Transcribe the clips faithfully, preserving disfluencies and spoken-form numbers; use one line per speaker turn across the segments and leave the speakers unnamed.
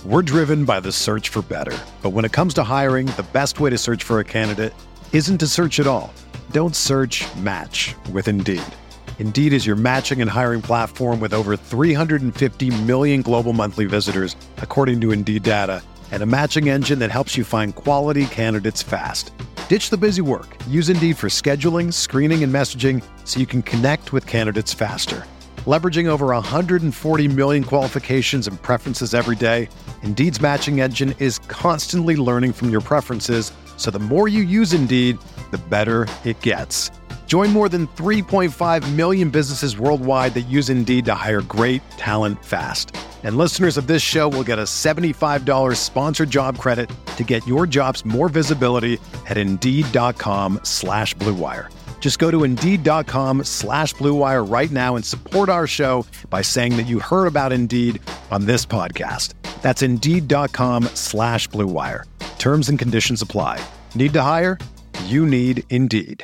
We're driven by the search for better. But when it comes to hiring, the best way to search for a candidate isn't to search at all. Don't search, match with Indeed. Indeed is your matching and hiring platform with over three hundred fifty million global monthly visitors, according to Indeed data, and a matching engine that helps you find quality candidates fast. Ditch the busy work. Use Indeed for scheduling, screening, and messaging so you can connect with candidates faster. Leveraging over one hundred forty million qualifications and preferences every day, Indeed's matching engine is constantly learning from your preferences, so the more you use Indeed, the better it gets. Join more than three point five million businesses worldwide that use Indeed to hire great talent fast. And listeners of this show will get a seventy-five dollars sponsored job credit to get your jobs more visibility at Indeed.com slash Blue Wire. Just go to Indeed.com slash Blue Wire right now and support our show by saying that you heard about Indeed on this podcast. That's Indeed.com slash Blue Wire. Terms and conditions apply. Need to hire? You need Indeed.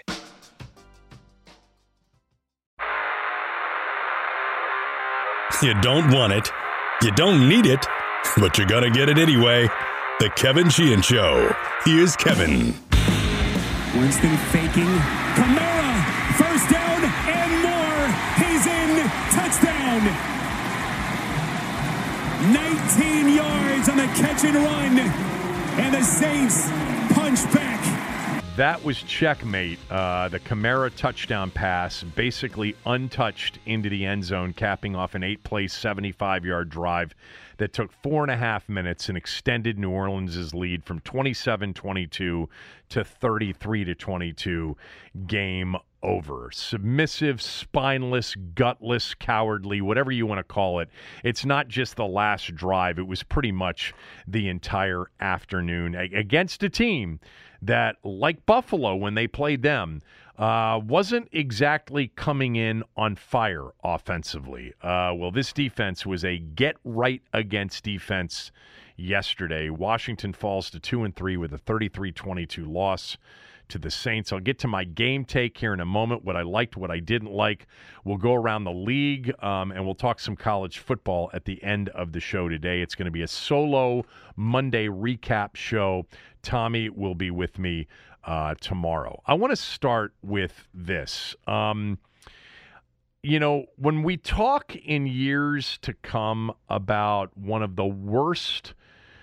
You don't want it. You don't need it. But you're going to get it anyway. The Kevin Sheehan Show. Here's Kevin.
Winston faking. Kamara, first down and more. He's in. Touchdown. nineteen yards on the catch and run. And the Saints punch back.
That was checkmate. Uh, the Kamara touchdown pass, basically untouched into the end zone, capping off an eight-play, seventy-five-yard drive that took four and a half minutes and extended New Orleans' lead from twenty-seven twenty-two to thirty-three to twenty-two. Game over. Submissive, spineless, gutless, cowardly, whatever you want to call it. It's not just the last drive. It was pretty much the entire afternoon against a team that, like Buffalo when they played them, uh, wasn't exactly coming in on fire offensively. Uh, well, this defense was a get-right-against defense yesterday. Washington falls to two and three with a thirty-three twenty-two loss to the Saints. I'll get to my game take here in a moment, what I liked, what I didn't like. We'll go around the league, um, and we'll talk some college football at the end of the show today. It's going to be a solo Monday recap show. Tommy will be with me uh, tomorrow. I want to start with this. Um, you know, when we talk in years to come about one of the worst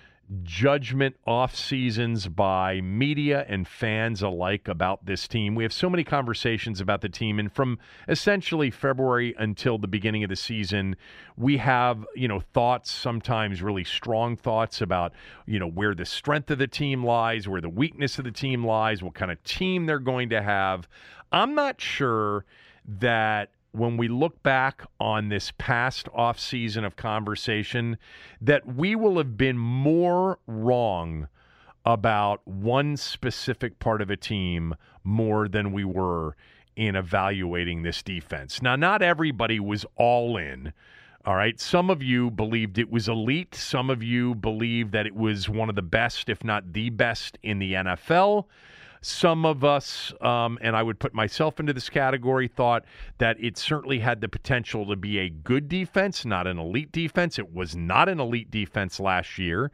judgment off seasons by media and fans alike about this team. We have so many conversations about the team, and from essentially February until the beginning of the season, we have, you know, thoughts, sometimes really strong thoughts about, you know, where the strength of the team lies, where the weakness of the team lies, what kind of team they're going to have. I'm not sure that when we look back on this past offseason of conversation, that we will have been more wrong about one specific part of a team more than we were in evaluating this defense. Now, not everybody was all in. All right. Some of you believed it was elite. Some of you believed that it was one of the best, if not the best, in the N F L. Some of us, um, and I would put myself into this category, thought that it certainly had the potential to be a good defense, not an elite defense. It was not an elite defense last year.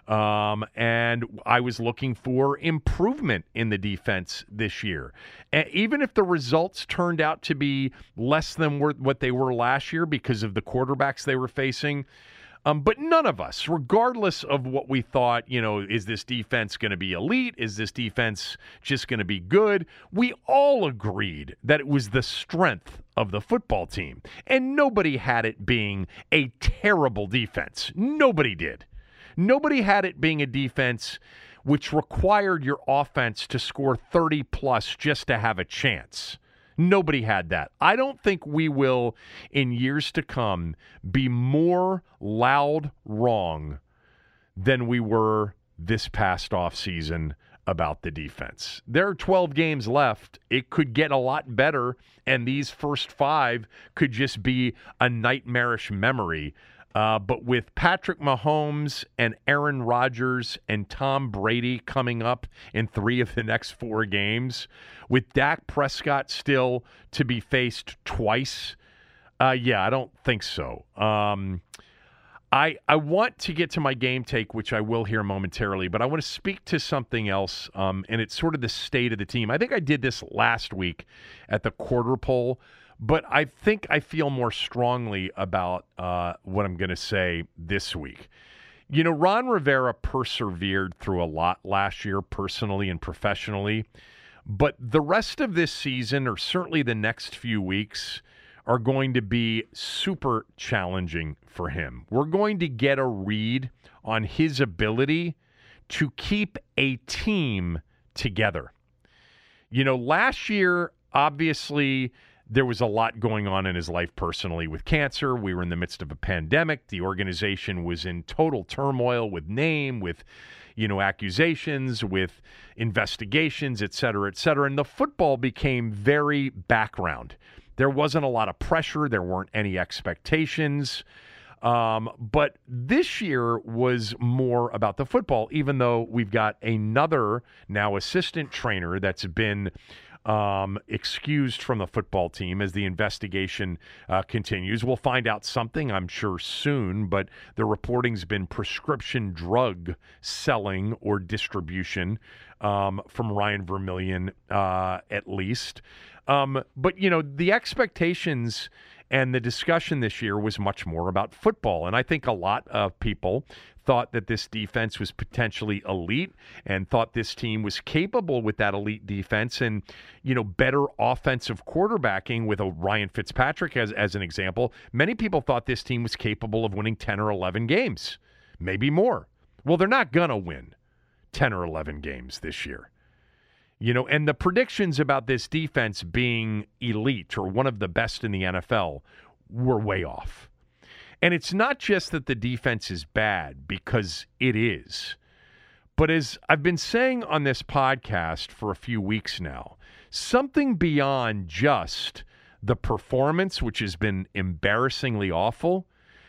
Um, and I was looking for improvement in the defense this year. And even if the results turned out to be less than what they were last year because of the quarterbacks they were facing, Um, but none of us, regardless of what we thought, you know, is this defense going to be elite? Is this defense just going to be good? We all agreed that it was the strength of the football team. And nobody had it being a terrible defense. Nobody did. Nobody had it being a defense which required your offense to score thirty plus just to have a chance. Nobody had that. I don't think we will, in years to come, be more loud wrong than we were this past offseason about the defense. There are twelve games left. It could get a lot better, and these first five could just be a nightmarish memory. Uh, but with Patrick Mahomes and Aaron Rodgers and Tom Brady coming up in three of the next four games, with Dak Prescott still to be faced twice, uh, yeah, I don't think so. Um, I, I want to get to my game take, which I will here momentarily, but I want to speak to something else, um, and it's sort of the state of the team. I think I did this last week at the quarter poll, but I think I feel more strongly about uh, what I'm going to say this week. You know, Ron Rivera persevered through a lot last year, personally and professionally, but the rest of this season, or certainly the next few weeks, are going to be super challenging for him. We're going to get a read on his ability to keep a team together. You know, last year, obviously, there was a lot going on in his life personally with cancer. We were in the midst of a pandemic. The organization was in total turmoil with name, with, you know, accusations, with investigations, et cetera, et cetera. And the football became very background. There wasn't a lot of pressure. There weren't any expectations. Um, but this year was more about the football, even though we've got another now assistant trainer that's been um, excused from the football team as the investigation uh, continues. We'll find out something, I'm sure, soon, but the reporting's been prescription drug selling or distribution um, from Ryan Vermillion, uh, at least. Um, but, you know, the expectations and the discussion this year was much more about football. And I think a lot of people thought that this defense was potentially elite and thought this team was capable with that elite defense and, you know, better offensive quarterbacking with a Ryan Fitzpatrick as, as an example. Many people thought this team was capable of winning ten or eleven games, maybe more. Well, they're not going to win ten or eleven games this year. You know, and the predictions about this defense being elite or one of the best in the N F L were way off. And it's not just that the defense is bad, because it is. But as I've been saying on this podcast for a few weeks now, something beyond just the performance, which has been embarrassingly awful,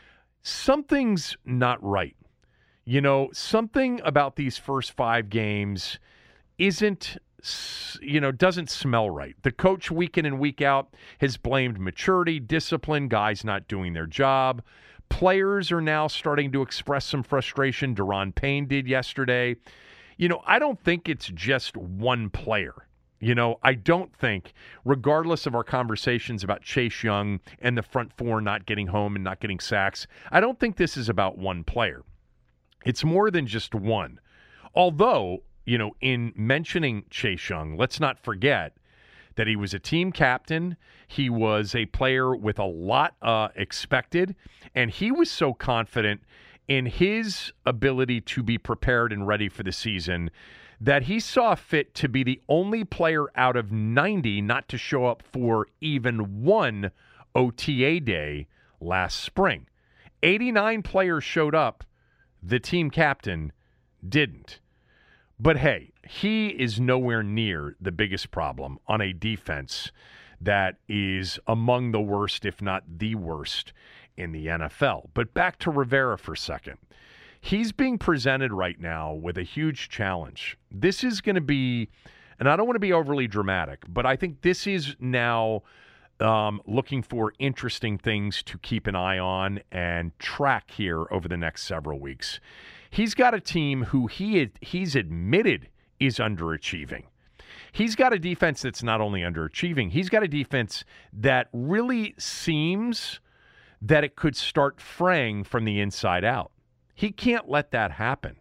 something's not right. You know, something about these first five games isn't, you know, doesn't smell right. The coach week in and week out has blamed maturity, discipline, guys not doing their job. Players are now starting to express some frustration. Daron Payne did yesterday. You know, I don't think it's just one player. You know, I don't think, regardless of our conversations about Chase Young and the front four not getting home and not getting sacks, I don't think this is about one player. It's more than just one. Although, you know, in mentioning Chase Young, let's not forget that he was a team captain. He was a player with a lot uh, expected, and he was so confident in his ability to be prepared and ready for the season that he saw fit to be the only player out of ninety not to show up for even one O T A day last spring. eighty-nine players showed up. The team captain didn't. But hey, he is nowhere near the biggest problem on a defense that is among the worst, if not the worst, in the N F L. But back to Rivera for a second. He's being presented right now with a huge challenge. This is going to be, and I don't want to be overly dramatic, but I think this is now um, looking for interesting things to keep an eye on and track here over the next several weeks. He's got a team who he he's admitted is underachieving. He's got a defense that's not only underachieving, he's got a defense that really seems that it could start fraying from the inside out. He can't let that happen.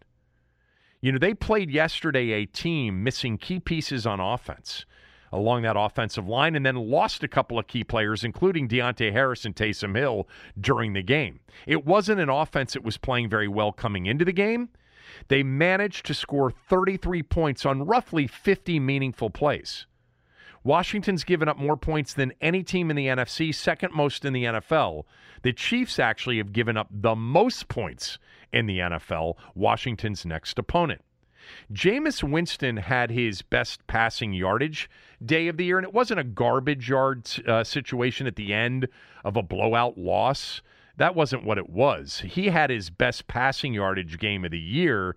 You know, they played yesterday a team missing key pieces on offense along that offensive line and then lost a couple of key players, including Deontay Harris and Taysom Hill, during the game. It wasn't an offense that was playing very well coming into the game. They managed to score thirty-three points on roughly fifty meaningful plays. Washington's given up more points than any team in the N F C, second most in the N F L. The Chiefs actually have given up the most points in the N F L, Washington's next opponent. Jameis Winston had his best passing yardage day of the year, and it wasn't a garbage yard uh, situation at the end of a blowout loss. That wasn't what it was. He had his best passing yardage game of the year,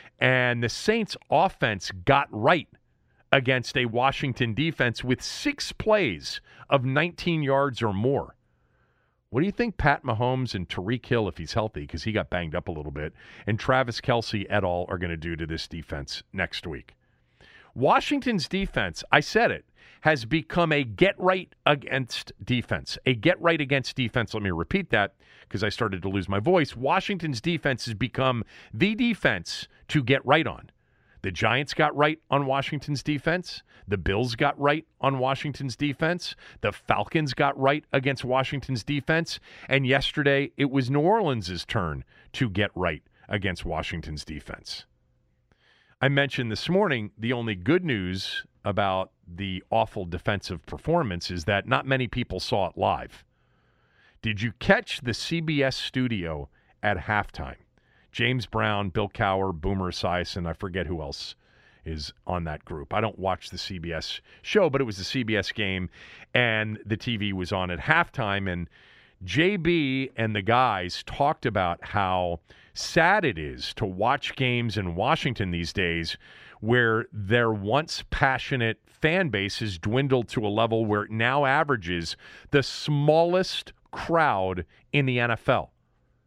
and the Saints' offense got right against a Washington defense with six plays of nineteen yards or more. What do you think Pat Mahomes and Tyreek Hill, if he's healthy, because he got banged up a little bit, and Travis Kelce et al. Are going to do to this defense next week? Washington's defense, I said it, has become a get-right against defense. A get-right against defense. Let me repeat that because I started to lose my voice. Washington's defense has become the defense to get right on. The Giants got right on Washington's defense. The Bills got right on Washington's defense. The Falcons got right against Washington's defense. And yesterday, it was New Orleans' turn to get right against Washington's defense. I mentioned this morning the only good news about the awful defensive performance is that not many people saw it live. Did you catch the C B S studio at halftime? James Brown, Bill Cowher, Boomer Esiason, I forget who else is on that group. I don't watch the C B S show, but it was the C B S game, and the T V was on at halftime, and J B and the guys talked about how sad it is to watch games in Washington these days where their once passionate fan base has dwindled to a level where it now averages the smallest crowd in the N F L.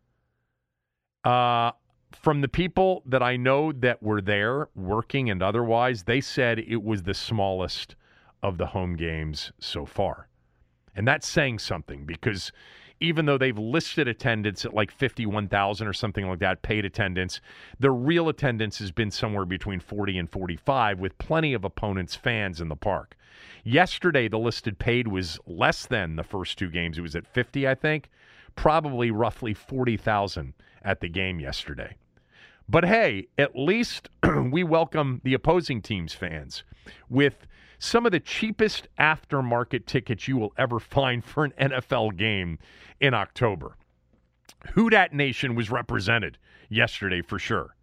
Uh, from the people that I know that were there working and otherwise, they said it was the smallest of the home games so far. And that's saying something because even though they've listed attendance at like fifty-one thousand or something like that, paid attendance, the real attendance has been somewhere between forty and forty-five with plenty of opponents' fans in the park. Yesterday, the listed paid was less than the first two games. It was at fifty, I think. Probably roughly forty thousand at the game yesterday. But hey, at least we welcome the opposing team's fans with some of the cheapest aftermarket tickets you will ever find for an N F L game in October. Who Dat Nation was represented yesterday for sure.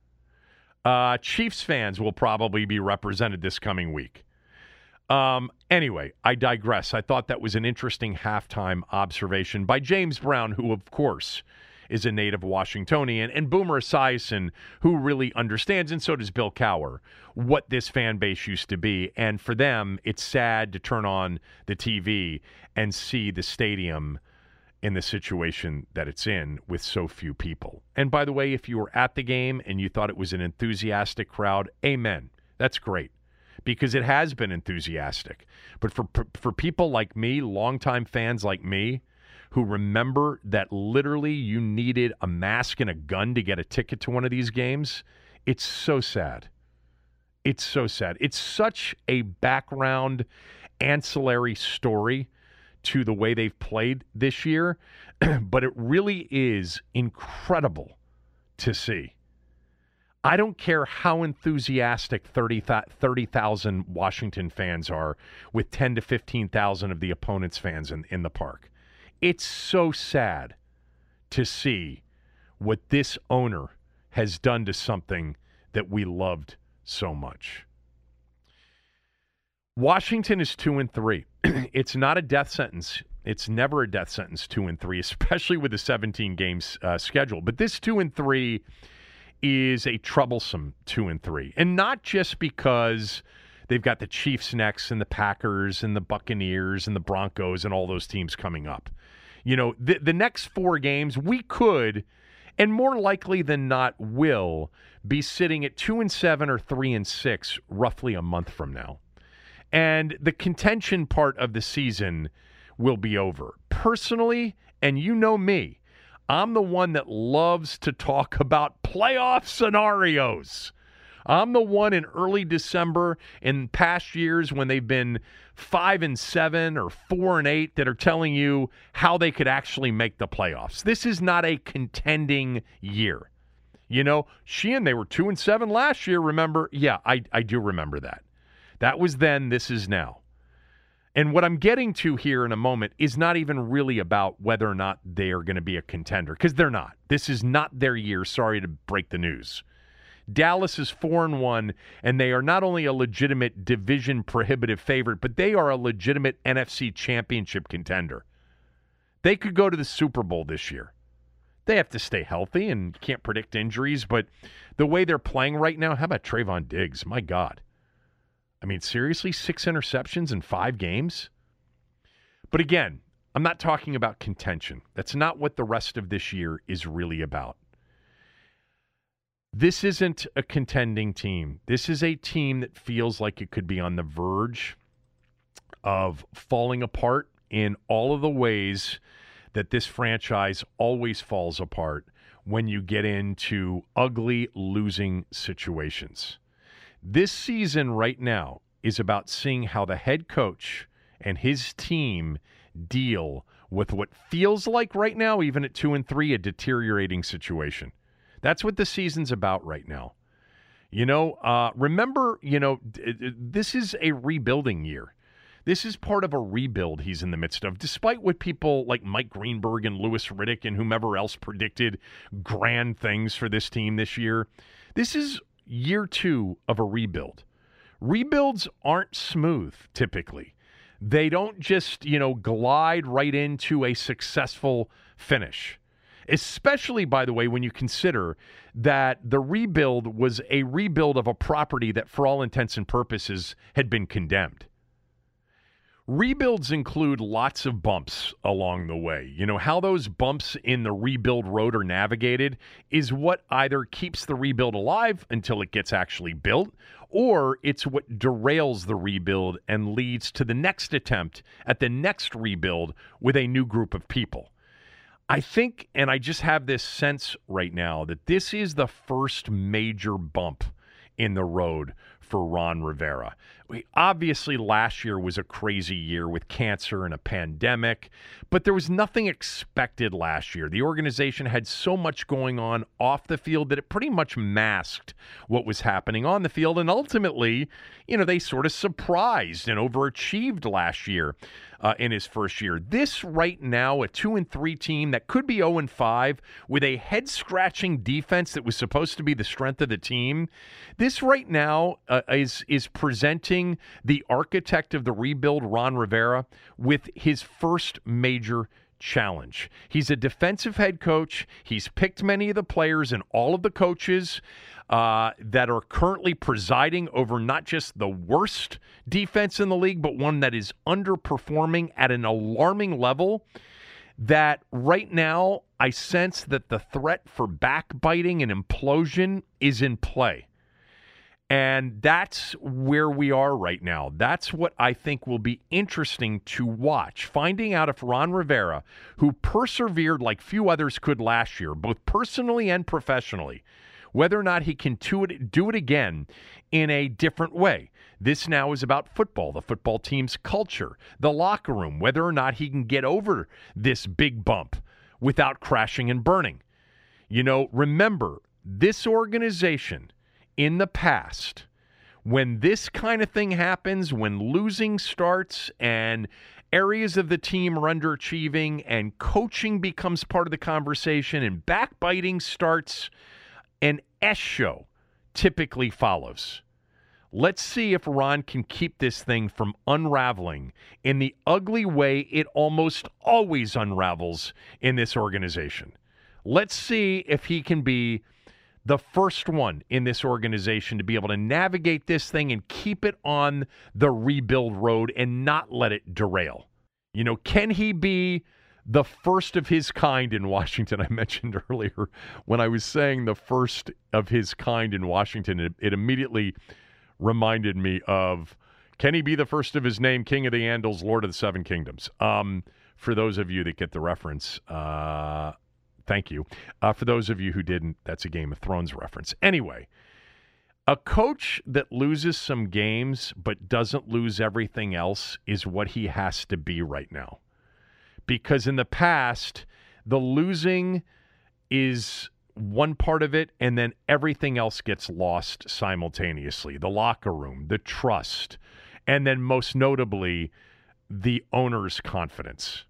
Uh, Chiefs fans will probably be represented this coming week. Um, anyway, I digress. I thought that was an interesting halftime observation by James Brown, who, of course, is a native Washingtonian, and Boomer Esiason, who really understands, and so does Bill Cowher, what this fan base used to be. And for them, it's sad to turn on the T V and see the stadium in the situation that it's in with so few people. And by the way, if you were at the game and you thought it was an enthusiastic crowd, amen. That's great, because it has been enthusiastic. But for for people like me, longtime fans like me, who remember that literally you needed a mask and a gun to get a ticket to one of these games, it's so sad. It's so sad. It's such a background ancillary story to the way they've played this year, but it really is incredible to see. I don't care how enthusiastic thirty thousand Washington fans are with ten to fifteen thousand of the opponent's fans in, in the park. It's so sad to see what this owner has done to something that we loved so much. Washington is two and three. It's not a death sentence. It's never a death sentence, two and three, especially with the seventeen games uh, schedule. But this two and three is a troublesome two and three, and not just because they've got the Chiefs next and the Packers and the Buccaneers and the Broncos and all those teams coming up. You know, the, the next four games we could, and more likely than not will, be sitting at two and seven or three and six roughly a month from now. And the contention part of the season will be over. Personally, and you know me, I'm the one that loves to talk about playoff scenarios. I'm the one in early December in past years when they've been five and seven or four and eight that are telling you how they could actually make the playoffs. This is not a contending year. You know, Sheehan, they were two and seven last year, remember? Yeah, I, I do remember that. That was then, this is now. And what I'm getting to here in a moment is not even really about whether or not they are going to be a contender, because they're not. This is not their year. Sorry to break the news. Dallas is four and one, and they are not only a legitimate division prohibitive favorite, but they are a legitimate N F C championship contender. They could go to the Super Bowl this year. They have to stay healthy and can't predict injuries, but the way they're playing right now, how about Trayvon Diggs? My God. I mean, seriously, six interceptions in five games? But again, I'm not talking about contention. That's not what the rest of this year is really about. This isn't a contending team. This is a team that feels like it could be on the verge of falling apart in all of the ways that this franchise always falls apart when you get into ugly losing situations. This season right now is about seeing how the head coach and his team deal with what feels like right now, even at two and three, a deteriorating situation. That's what the season's about right now. You know, uh, remember, you know, d- d- this is a rebuilding year. This is part of a rebuild he's in the midst of, despite what people like Mike Greenberg and Louis Riddick and whomever else predicted grand things for this team this year. This is year two of a rebuild. Rebuilds aren't smooth, typically. They don't just, you know, glide right into a successful finish. Especially, by the way, when you consider that the rebuild was a rebuild of a property that, for all intents and purposes, had been condemned. Rebuilds include lots of bumps along the way. You know, how those bumps in the rebuild road are navigated is what either keeps the rebuild alive until it gets actually built, or it's what derails the rebuild and leads to the next attempt at the next rebuild with a new group of people. I think, and I just have this sense right now, that this is the first major bump in the road for Ron Rivera. We, obviously, last year was a crazy year with cancer and a pandemic, but there was nothing expected last year. The organization had so much going on off the field that it pretty much masked what was happening on the field, and ultimately, you know, they sort of surprised and overachieved last year uh, in his first year. This right now, a two and three team that could be oh and five with a head-scratching defense that was supposed to be the strength of the team. This right now uh, is is presenting the architect of the rebuild, Ron Rivera, with his first major challenge. He's a defensive head coach. He's picked many of the players and all of the coaches uh, that are currently presiding over not just the worst defense in the league, but one that is underperforming at an alarming level. That right now, I sense that the threat for backbiting and implosion is in play. And that's where we are right now. That's what I think will be interesting to watch. Finding out if Ron Rivera, who persevered like few others could last year, both personally and professionally, whether or not he can do it, do it again in a different way. This now is about football, the football team's culture, the locker room, whether or not he can get over this big bump without crashing and burning. You know, remember, this organization in the past, when this kind of thing happens, when losing starts and areas of the team are underachieving and coaching becomes part of the conversation and backbiting starts, an S show typically follows. Let's see if Ron can keep this thing from unraveling in the ugly way it almost always unravels in this organization. Let's see if he can be the first one in this organization to be able to navigate this thing and keep it on the rebuild road and not let it derail. You know, can he be the first of his kind in Washington? I mentioned earlier when I was saying the first of his kind in Washington, it, it immediately reminded me of, can he be the first of his name, King of the Andals, Lord of the Seven Kingdoms? Um, for those of you that get the reference, uh, thank you. Uh, for those of you who didn't, that's a Game of Thrones reference. Anyway, a coach that loses some games but doesn't lose everything else is what he has to be right now. Because in the past, the losing is one part of it, and then everything else gets lost simultaneously. The locker room, the trust, and then most notably, the owner's confidence.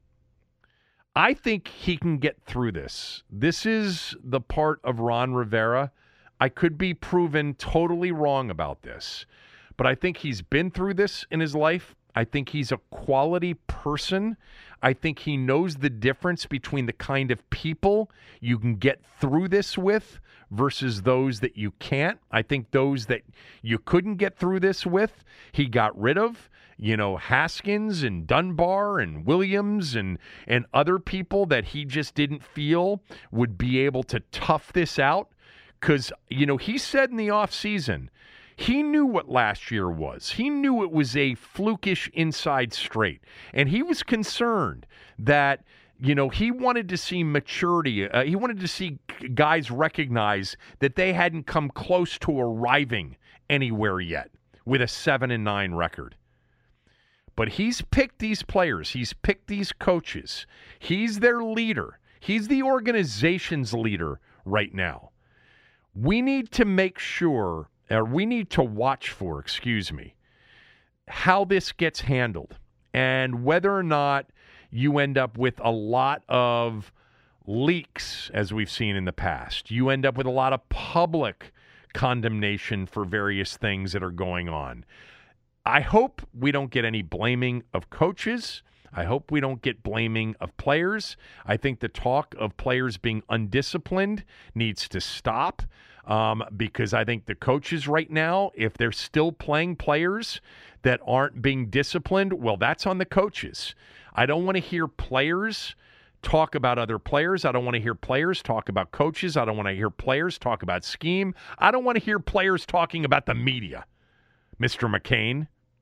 I think he can get through this. This is the part of Ron Rivera. I could be proven totally wrong about this, but I think he's been through this in his life. I think he's a quality person. I think he knows the difference between the kind of people you can get through this with versus those that you can't. I think those that you couldn't get through this with, he got rid of. You know, Haskins and Dunbar and Williams and, and other people that he just didn't feel would be able to tough this out. Because, you know, he said in the offseason, he knew what last year was. He knew it was a flukish inside straight. And he was concerned that, you know, he wanted to see maturity. Uh, he wanted to see guys recognize that they hadn't come close to arriving anywhere yet with a seven and nine record. But he's picked these players. He's picked these coaches. He's their leader. He's the organization's leader right now. We need to make sure, or we need to watch for, excuse me, how this gets handled and whether or not you end up with a lot of leaks, as we've seen in the past. You end up with a lot of public condemnation for various things that are going on. I hope we don't get any blaming of coaches. I hope we don't get blaming of players. I think the talk of players being undisciplined needs to stop um, because I think the coaches right now, if they're still playing players that aren't being disciplined, well, that's on the coaches. I don't want to hear players talk about other players. I don't want to hear players talk about coaches. I don't want to hear players talk about scheme. I don't want to hear players talking about the media, Mister McCain.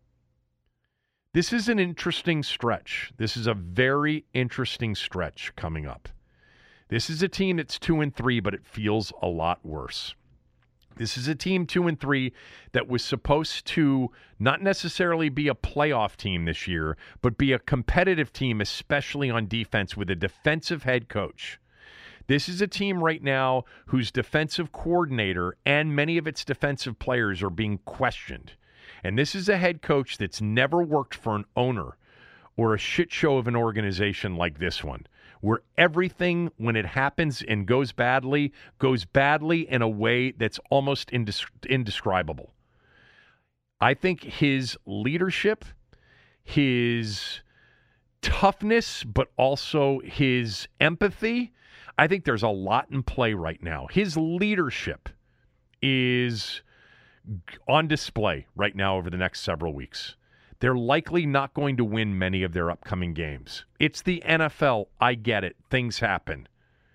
This is an interesting stretch. This is a very interesting stretch coming up. This is a team that's two and three, but it feels a lot worse. This is a team two and three that was supposed to not necessarily be a playoff team this year, but be a competitive team, especially on defense with a defensive head coach. This is a team right now whose defensive coordinator and many of its defensive players are being questioned. And this is a head coach that's never worked for an owner or a shit show of an organization like this one, where everything, when it happens and goes badly, goes badly in a way that's almost indes- indescribable. I think his leadership, his toughness, but also his empathy, I think there's a lot in play right now. His leadership is on display right now over the next several weeks. They're likely not going to win many of their upcoming games. It's the N F L. I get it. Things happen.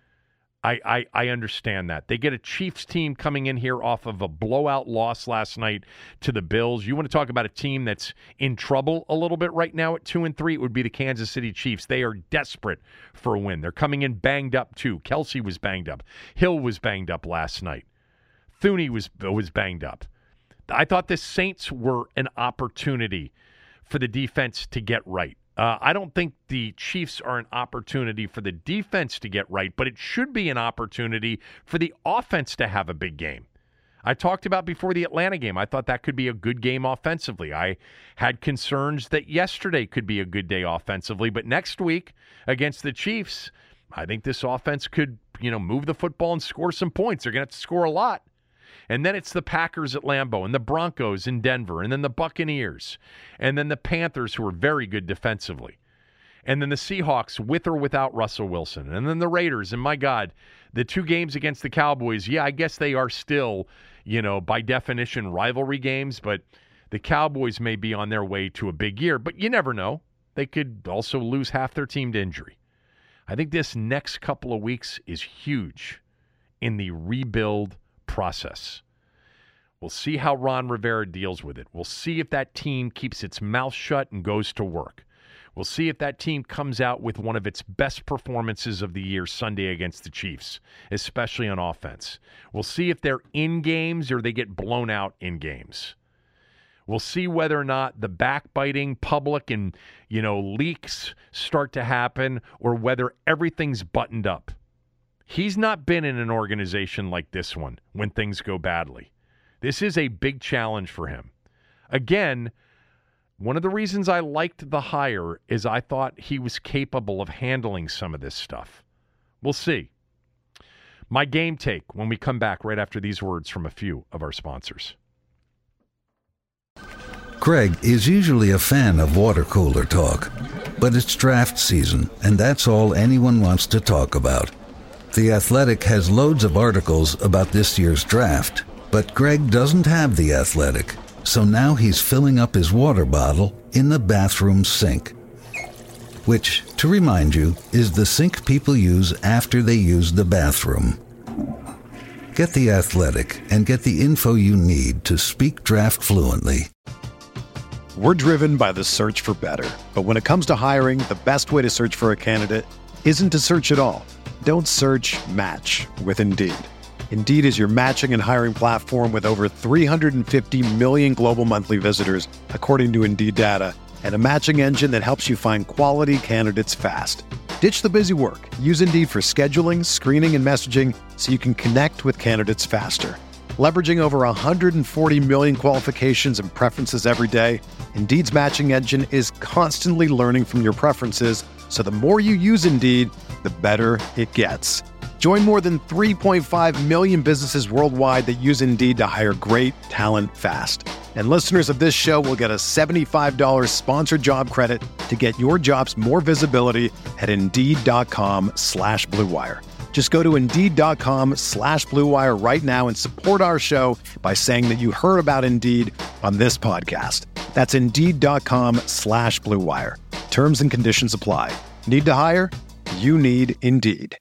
I, I, I understand that. They get a Chiefs team coming in here off of a blowout loss last night to the Bills. You want to talk about a team that's in trouble a little bit right now at two and three? It would be the Kansas City Chiefs. They are desperate for a win. They're coming in banged up too. Kelsey was banged up. Hill was banged up last night. Thuney was was banged up. I thought the Saints were an opportunity for the defense to get right. Uh, I don't think the Chiefs are an opportunity for the defense to get right, but it should be an opportunity for the offense to have a big game. I talked about before the Atlanta game, I thought that could be a good game offensively. I had concerns that yesterday could be a good day offensively, but next week against the Chiefs, I think this offense could, you know, move the football and score some points. They're going to have to score a lot. And then it's the Packers at Lambeau and the Broncos in Denver and then the Buccaneers and then the Panthers, who are very good defensively. And then the Seahawks with or without Russell Wilson. And then the Raiders. And my God, the two games against the Cowboys, yeah, I guess they are still, you know, by definition, rivalry games. But the Cowboys may be on their way to a big year. But you never know. They could also lose half their team to injury. I think this next couple of weeks is huge in the rebuild process. We'll see how Ron Rivera deals with it. We'll see if that team keeps its mouth shut and goes to work. We'll see if that team comes out with one of its best performances of the year Sunday against the Chiefs, especially on offense. We'll see if they're in games or they get blown out in games. We'll see whether or not the backbiting public and, you know, leaks start to happen or whether everything's buttoned up. He's not been in an organization like this one when things go badly. This is a big challenge for him. Again, one of the reasons I liked the hire is I thought he was capable of handling some of this stuff. We'll see. My game take when we come back right after these words from a few of our sponsors.
Craig is usually a fan of water cooler talk, but it's draft season, and that's all anyone wants to talk about. The Athletic has loads of articles about this year's draft, but Greg doesn't have The Athletic, so now he's filling up his water bottle in the bathroom sink. Which, to remind you, is the sink people use after they use the bathroom. Get The Athletic and get the info you need to speak draft fluently.
We're driven by the search for better. But when it comes to hiring, the best way to search for a candidate isn't to search at all. Don't search, match with Indeed. Indeed is your matching and hiring platform with over three hundred fifty million global monthly visitors, according to Indeed data, and a matching engine that helps you find quality candidates fast. Ditch the busy work. Use Indeed for scheduling, screening, and messaging so you can connect with candidates faster. Leveraging over one hundred forty million qualifications and preferences every day, Indeed's matching engine is constantly learning from your preferences, so the more you use Indeed, the better it gets. Join more than three point five million businesses worldwide that use Indeed to hire great talent fast. And listeners of this show will get a seventy-five dollars sponsored job credit to get your jobs more visibility at Indeed.com slash Blue Wire. Just go to Indeed.com slash Blue Wire right now and support our show by saying that you heard about Indeed on this podcast. That's Indeed.com slash Blue Wire. Terms and conditions apply. Need to hire? You need Indeed.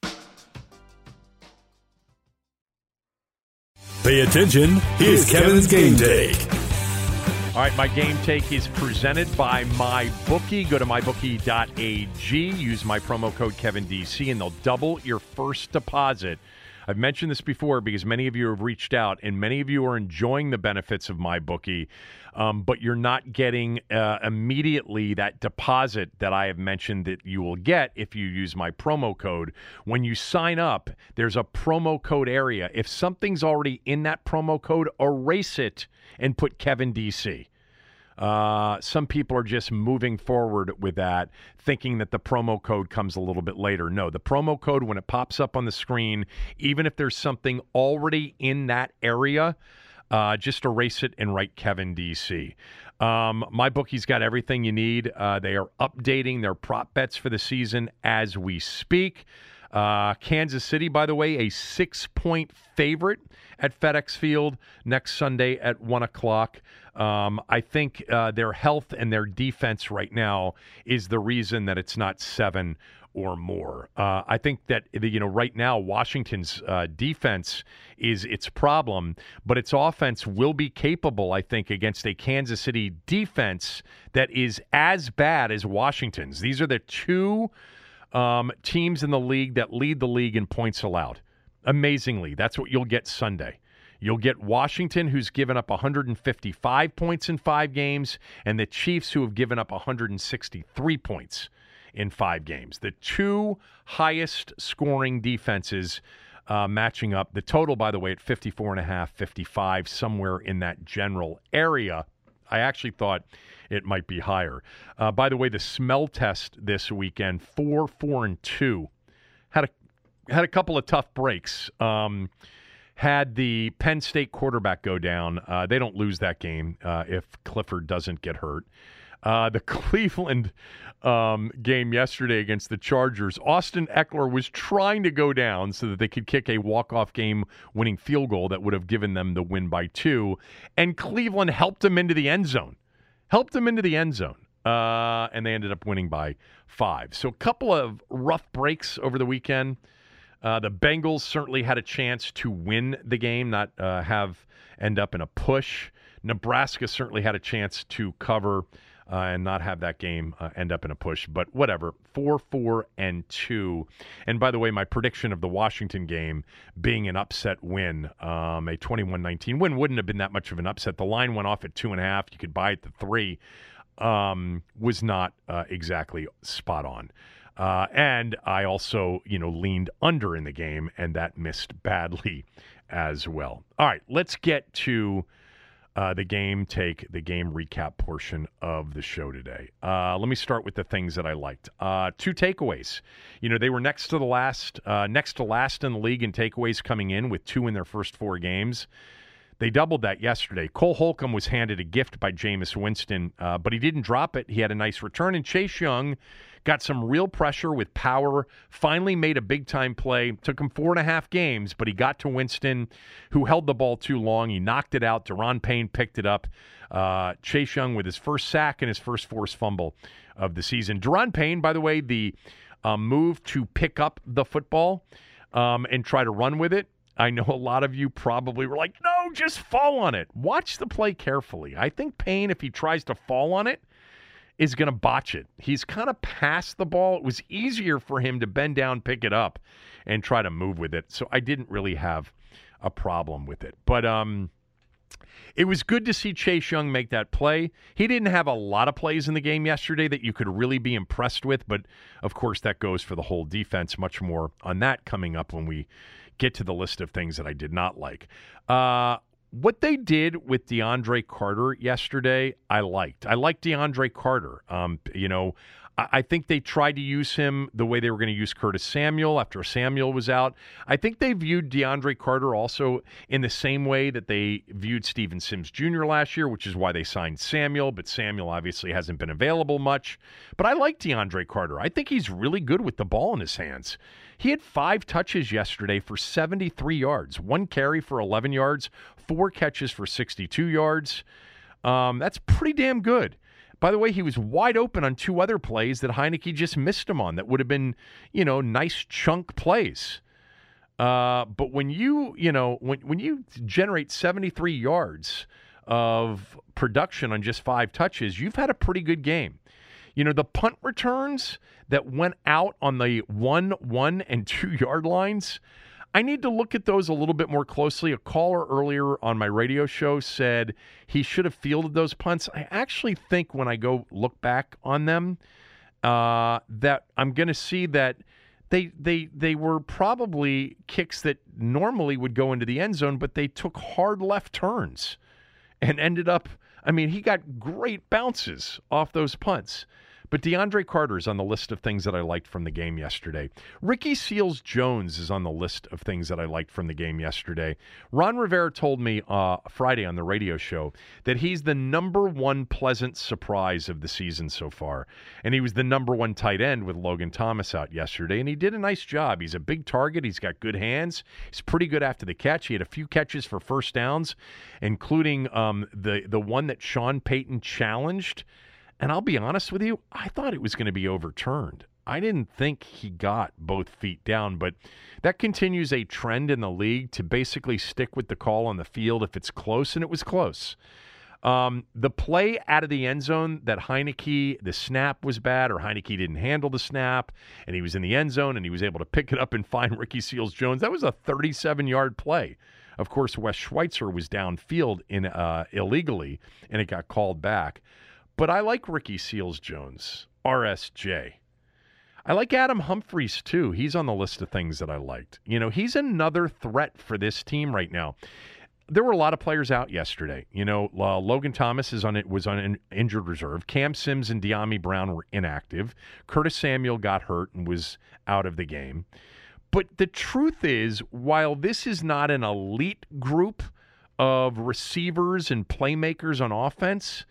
Pay attention. Here's Kevin's Game Take.
All right, my game take is presented by MyBookie. Go to my bookie dot a g. Use my promo code Kevin D C, and they'll double your first deposit. I've mentioned this before because many of you have reached out, and many of you are enjoying the benefits of MyBookie, um, but you're not getting uh, immediately that deposit that I have mentioned that you will get if you use my promo code. When you sign up, there's a promo code area. If something's already in that promo code, erase it and put Kevin D C. Uh, some people are just moving forward with that, thinking that the promo code comes a little bit later. No, the promo code, when it pops up on the screen, even if there's something already in that area, uh, just erase it and write Kevin D C. Um, MyBookie's got everything you need. Uh, they are updating their prop bets for the season as we speak. Uh, Kansas City, by the way, a six-point favorite at FedEx Field next Sunday at one o'clock. Um, I think uh, their health and their defense right now is the reason that it's not seven or more. Uh, I think that, you know, right now Washington's uh, defense is its problem, but its offense will be capable, I think, against a Kansas City defense that is as bad as Washington's. These are the two Um, teams in the league that lead the league in points allowed. Amazingly, that's what you'll get Sunday. You'll get Washington, who's given up one hundred fifty-five points in five games, and the Chiefs, who have given up one hundred sixty-three points in five games. The two highest scoring defenses uh, matching up. The total, by the way, at fifty-four and a half, fifty-five, somewhere in that general area. I actually thought it might be higher. Uh, by the way, the smell test this weekend, four, four, and two, had a had a couple of tough breaks. Um, had the Penn State quarterback go down. Uh, they don't lose that game uh, if Clifford doesn't get hurt. Uh, the Cleveland um, game yesterday against the Chargers, Austin Eckler was trying to go down so that they could kick a walk-off game-winning field goal that would have given them the win by two, and Cleveland helped him into the end zone. Helped him into the end zone, uh, and they ended up winning by five. So a couple of rough breaks over the weekend. Uh, the Bengals certainly had a chance to win the game, not uh, have end up in a push. Nebraska certainly had a chance to cover Uh, and not have that game uh, end up in a push. But whatever, four, four, and two. And by the way, my prediction of the Washington game being an upset win, um, a twenty-one nineteen win wouldn't have been that much of an upset. The line went off at two and a half. You could buy it to three. Um, was not uh, exactly spot on. Uh, and I also, you know, leaned under in the game, and that missed badly as well. All right, let's get to Uh, the game take, the game recap portion of the show today. Uh, let me start with the things that I liked. Uh, two takeaways. You know, they were next to the last, uh, next to last in the league in takeaways coming in with two in their first four games. They doubled that yesterday. Cole Holcomb was handed a gift by Jameis Winston, uh, but he didn't drop it. He had a nice return, and Chase Young got some real pressure with power, finally made a big-time play. Took him four and a half games, but he got to Winston, who held the ball too long. He knocked it out. Daron Payne picked it up. Uh, Chase Young with his first sack and his first forced fumble of the season. Daron Payne, by the way, the uh, move to pick up the football um, and try to run with it, I know a lot of you probably were like, no, just fall on it. Watch the play carefully. I think Payne, if he tries to fall on it, is going to botch it. He's kind of past the ball. It was easier for him to bend down, pick it up, and try to move with it. So I didn't really have a problem with it. But um, it was good to see Chase Young make that play. He didn't have a lot of plays in the game yesterday that you could really be impressed with. But, of course, that goes for the whole defense. Much more on that coming up when we get to the list of things that I did not like. Uh, what they did with DeAndre Carter yesterday, I liked. I liked DeAndre Carter. Um, you know, I, I think they tried to use him the way they were going to use Curtis Samuel after Samuel was out. I think they viewed DeAndre Carter also in the same way that they viewed Steven Sims Junior last year, which is why they signed Samuel, but Samuel obviously hasn't been available much. But I like DeAndre Carter. I think he's really good with the ball in his hands. He had five touches yesterday for seventy-three yards, one carry for eleven yards, four catches for sixty-two yards. Um, that's pretty damn good. By the way, he was wide open on two other plays that Heineke just missed him on that would have been, you know, nice chunk plays. Uh, but when you, you know, when when you generate seventy-three yards of production on just five touches, you've had a pretty good game. You know, the punt returns that went out on the one, one, and two-yard lines, I need to look at those a little bit more closely. A caller earlier on my radio show said he should have fielded those punts. I actually think when I go look back on them uh, that I'm going to see that they they they were probably kicks that normally would go into the end zone, but they took hard left turns and ended up, I mean, he got great bounces off those punts. But DeAndre Carter is on the list of things that I liked from the game yesterday. Ricky Seals-Jones is on the list of things that I liked from the game yesterday. Ron Rivera told me uh, Friday on the radio show that he's the number one pleasant surprise of the season so far. And he was the number one tight end with Logan Thomas out yesterday, and he did a nice job. He's a big target. He's got good hands. He's pretty good after the catch. He had a few catches for first downs, including um, the, the one that Sean Payton challenged. And I'll be honest with you, I thought it was going to be overturned. I didn't think he got both feet down, but that continues a trend in the league to basically stick with the call on the field if it's close, and it was close. Um, the play out of the end zone that Heineke, the snap was bad, or Heineke didn't handle the snap, and he was in the end zone, and he was able to pick it up and find Ricky Seals-Jones. That was a thirty-seven-yard play. Of course, Wes Schweitzer was downfield in uh, illegally, and it got called back. But I like Ricky Seals-Jones, R S J. I like Adam Humphries, too. He's on the list of things that I liked. You know, he's another threat for this team right now. There were a lot of players out yesterday. You know, uh, Logan Thomas is on it was on an injured reserve. Cam Sims and De'Ami Brown were inactive. Curtis Samuel got hurt and was out of the game. But the truth is, while this is not an elite group of receivers and playmakers on offense,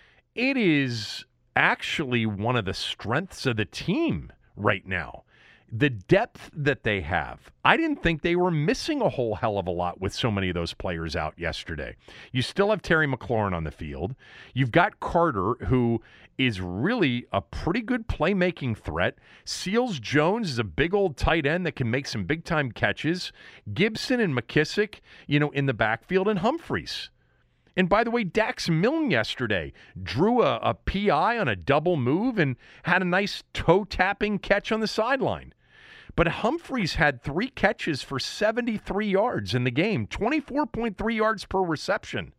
it is actually one of the strengths of the team right now. The depth that they have. I didn't think they were missing a whole hell of a lot with so many of those players out yesterday. You still have Terry McLaurin on the field. You've got Carter, who is really a pretty good playmaking threat. Seals-Jones is a big old tight end that can make some big-time catches. Gibson and McKissick, you know, in the backfield, and Humphries. And by the way, Dax Milne yesterday drew a, a P I on a double move and had a nice toe-tapping catch on the sideline. But Humphries had three catches for seventy-three yards in the game, twenty-four point three yards per reception.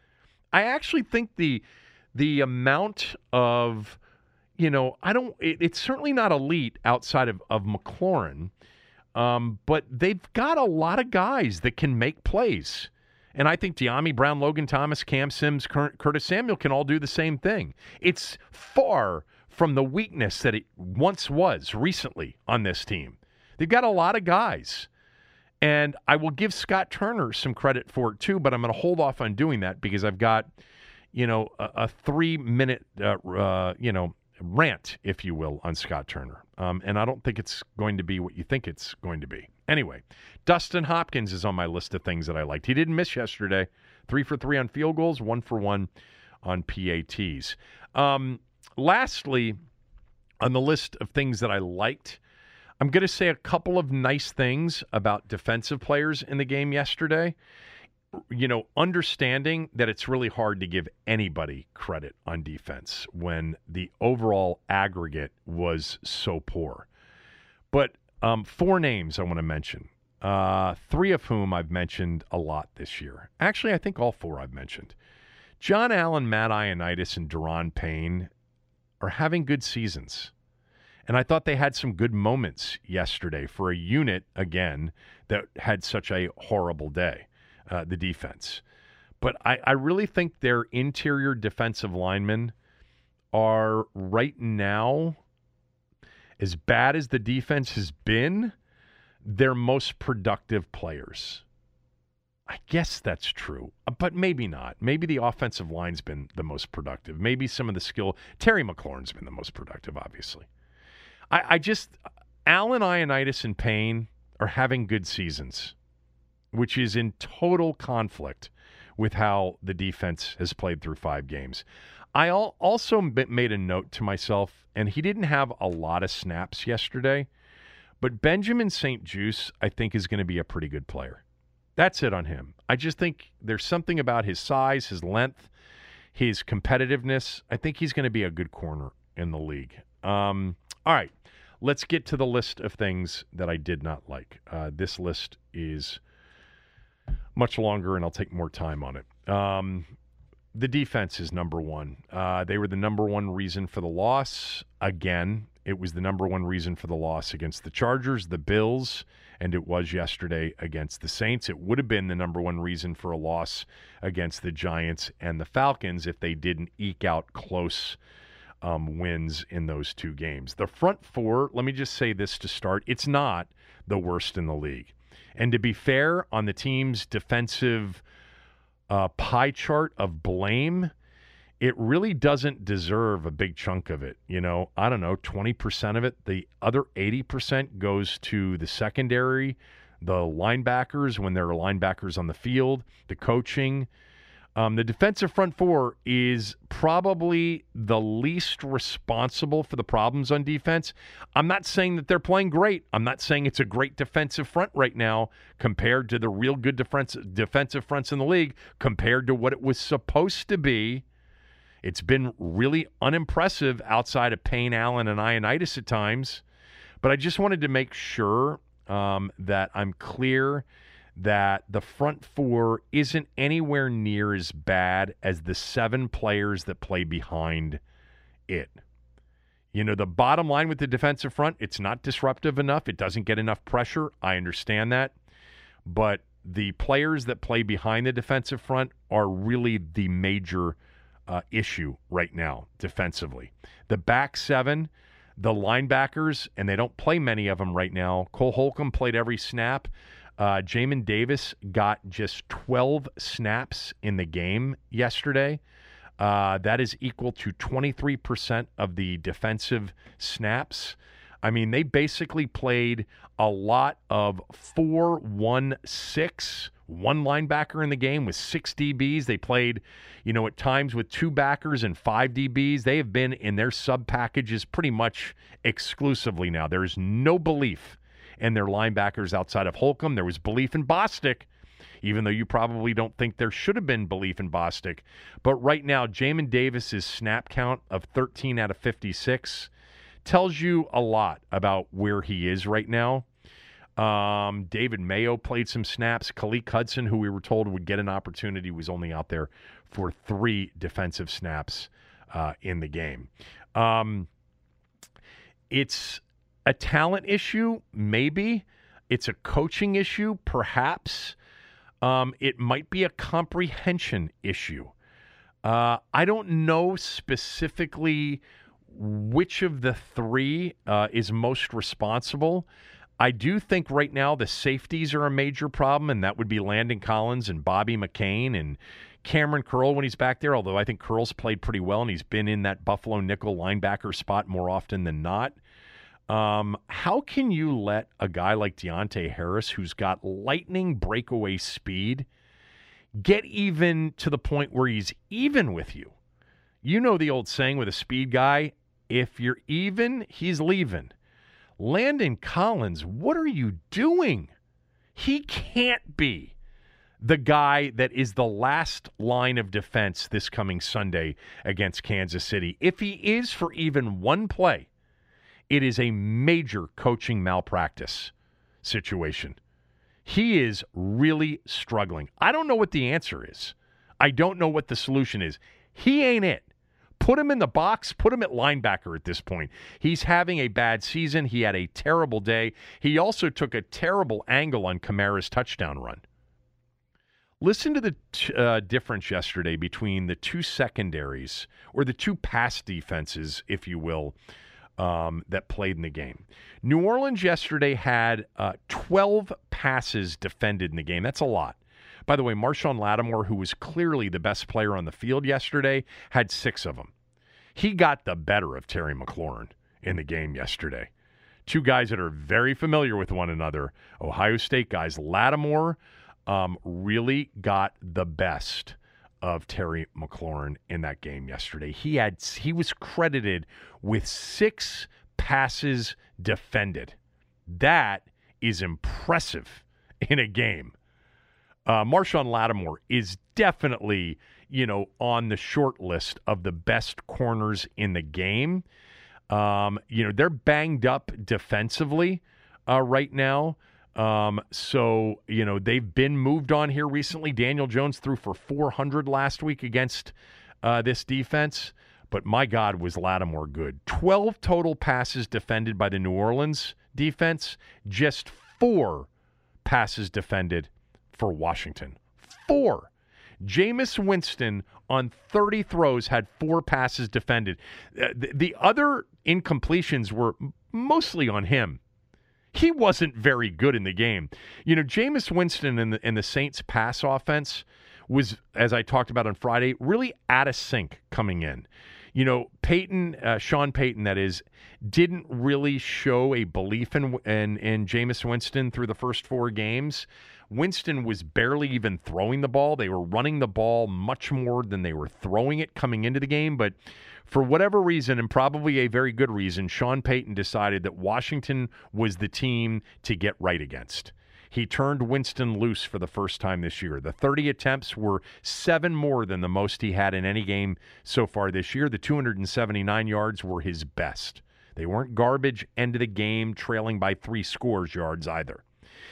I actually think the the amount of, you know, I don't, it, it's certainly not elite outside of, of McLaurin, um, but they've got a lot of guys that can make plays. And I think De'Ami Brown, Logan Thomas, Cam Sims, Curtis Samuel can all do the same thing. It's far from the weakness that it once was recently on this team. They've got a lot of guys. And I will give Scott Turner some credit for it too, but I'm going to hold off on doing that because I've got, you know, a, a three-minute, uh, uh, you know, rant, if you will, on Scott Turner. Um, and I don't think it's going to be what you think it's going to be. Anyway, Dustin Hopkins is on my list of things that I liked. He didn't miss yesterday. Three for three on field goals, one for one on P A Ts. Um, lastly, on the list of things that I liked, I'm going to say a couple of nice things about defensive players in the game yesterday. You know, understanding that it's really hard to give anybody credit on defense when the overall aggregate was so poor. But um, four names I want to mention, uh, three of whom I've mentioned a lot this year. Actually, I think all four I've mentioned. John Allen, Matt Ioannidis, and Daron Payne are having good seasons. And I thought they had some good moments yesterday for a unit, again, that had such a horrible day. Uh, the defense. But I, I really think their interior defensive linemen are right now, as bad as the defense has been, their most productive players. I guess that's true, but maybe not. Maybe the offensive line's been the most productive. Maybe some of the skill. Terry McLaurin's been the most productive, obviously. I, I just, Allen, Ioannidis, and Payne are having good seasons, which is in total conflict with how the defense has played through five games. I al- also made a note to myself, and he didn't have a lot of snaps yesterday, but Benjamin Saint Juste, I think, is going to be a pretty good player. That's it on him. I just think there's something about his size, his length, his competitiveness. I think he's going to be a good corner in the league. Um, all right, let's get to the list of things that I did not like. Uh, this list is much longer, and I'll take more time on it. Um, the defense is number one. Uh, they were the number one reason for the loss. Again, it was the number one reason for the loss against the Chargers, the Bills, and it was yesterday against the Saints. It would have been the number one reason for a loss against the Giants and the Falcons if they didn't eke out close um, wins in those two games. The front four, let me just say this to start, it's not the worst in the league. And to be fair, on the team's defensive uh, pie chart of blame, it really doesn't deserve a big chunk of it. You know, I don't know, twenty percent of it. The other eighty percent goes to the secondary, the linebackers when there are linebackers on the field, the coaching. Um, the defensive front four is probably the least responsible for the problems on defense. I'm not saying that they're playing great. I'm not saying it's a great defensive front right now compared to the real good defense, defensive fronts in the league, compared to what it was supposed to be. It's been really unimpressive outside of Payne, Allen, and Ioannidis at times. But I just wanted to make sure um, that I'm clear that the front four isn't anywhere near as bad as the seven players that play behind it. You know, the bottom line with the defensive front, it's not disruptive enough. It doesn't get enough pressure. I understand that. But the players that play behind the defensive front are really the major uh, issue right now defensively. The back seven, the linebackers, and they don't play many of them right now. Cole Holcomb played every snap. Uh, Jamin Davis got just twelve snaps in the game yesterday. Uh, that is equal to twenty-three percent of the defensive snaps. I mean, they basically played a lot of four one six, one linebacker in the game with six D Bs. They played, you know, at times with two backers and five D Bs. They have been in their sub packages pretty much exclusively now. There is no belief in their linebackers outside of Holcomb. There was belief in Bostic, even though you probably don't think there should have been belief in Bostic. But right now, Jamin Davis's snap count of thirteen out of fifty-six tells you a lot about where he is right now. Um, David Mayo played some snaps. Khaleke Hudson, who we were told would get an opportunity, was only out there for three defensive snaps uh, in the game. Um, it's a talent issue, maybe. It's a coaching issue, perhaps. Um, it might be a comprehension issue. Uh, I don't know specifically which of the three uh, is most responsible. I do think right now the safeties are a major problem, and that would be Landon Collins and Bobby McCain and Cameron Curl when he's back there, although I think Curl's played pretty well, and he's been in that Buffalo nickel linebacker spot more often than not. Um, how can you let a guy like Deontay Harris, who's got lightning breakaway speed, get even to the point where he's even with you? You know the old saying with a speed guy, if you're even, he's leaving. Landon Collins, what are you doing? He can't be the guy that is the last line of defense this coming Sunday against Kansas City. If he is for even one play, it is a major coaching malpractice situation. He is really struggling. I don't know what the answer is. I don't know what the solution is. He ain't it. Put him in the box. Put him at linebacker at this point. He's having a bad season. He had a terrible day. He also took a terrible angle on Kamara's touchdown run. Listen to the t- uh, difference yesterday between the two secondaries, or the two pass defenses, if you will, um, that played in the game. New Orleans yesterday had uh, twelve passes defended in the game. That's a lot. By the way, Marshawn Lattimore, who was clearly the best player on the field yesterday, had six of them. He got the better of Terry McLaurin in the game yesterday. Two guys that are very familiar with one another, Ohio State guys. Lattimore um, really got the best of Terry McLaurin in that game yesterday. He had he was credited with six passes defended. That is impressive in a game. Uh, Marshawn Lattimore is definitely, you know, on the short list of the best corners in the game. Um, you know, they're banged up defensively uh, right now. Um, so, you know, they've been moved on here recently. Daniel Jones threw for four hundred last week against uh, this defense. But my God, was Lattimore good. twelve total passes defended by the New Orleans defense. Just four passes defended for Washington. Four. Jameis Winston on thirty throws had four passes defended. Uh, the, the other incompletions were mostly on him. He wasn't very good in the game. You know, Jameis Winston and the, and the Saints pass offense was, as I talked about on Friday, really out of sync coming in. You know, Peyton, uh, Sean Payton, that is, didn't really show a belief in, in, in Jameis Winston through the first four games. Winston was barely even throwing the ball. They were running the ball much more than they were throwing it coming into the game. But for whatever reason, and probably a very good reason, Sean Payton decided that Washington was the team to get right against. He turned Winston loose for the first time this year. The thirty attempts were seven more than the most he had in any game so far this year. The two hundred seventy-nine yards were his best. They weren't garbage end of the game, trailing by three scores yards either.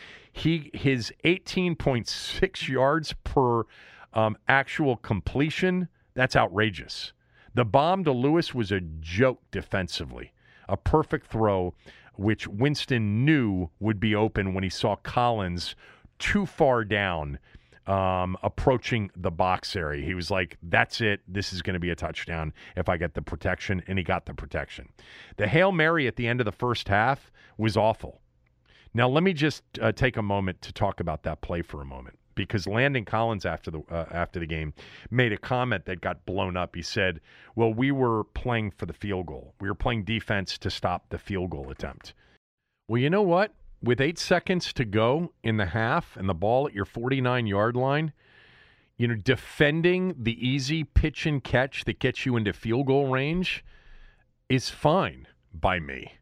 He his eighteen point six yards per um, actual completion, that's outrageous. The bomb to Lewis was a joke defensively. A perfect throw, which Winston knew would be open when he saw Collins too far down, um, approaching the box area. He was like, that's it. This is going to be a touchdown if I get the protection, and he got the protection. The Hail Mary at the end of the first half was awful. Now, let me just uh, take a moment to talk about that play for a moment, because Landon Collins after the uh, after the game made a comment that got blown up. He said, well, we were playing for the field goal. We were playing defense to stop the field goal attempt. Well, you know what? With eight seconds to go in the half and the ball at your forty-nine-yard line, you know, defending the easy pitch and catch that gets you into field goal range is fine by me.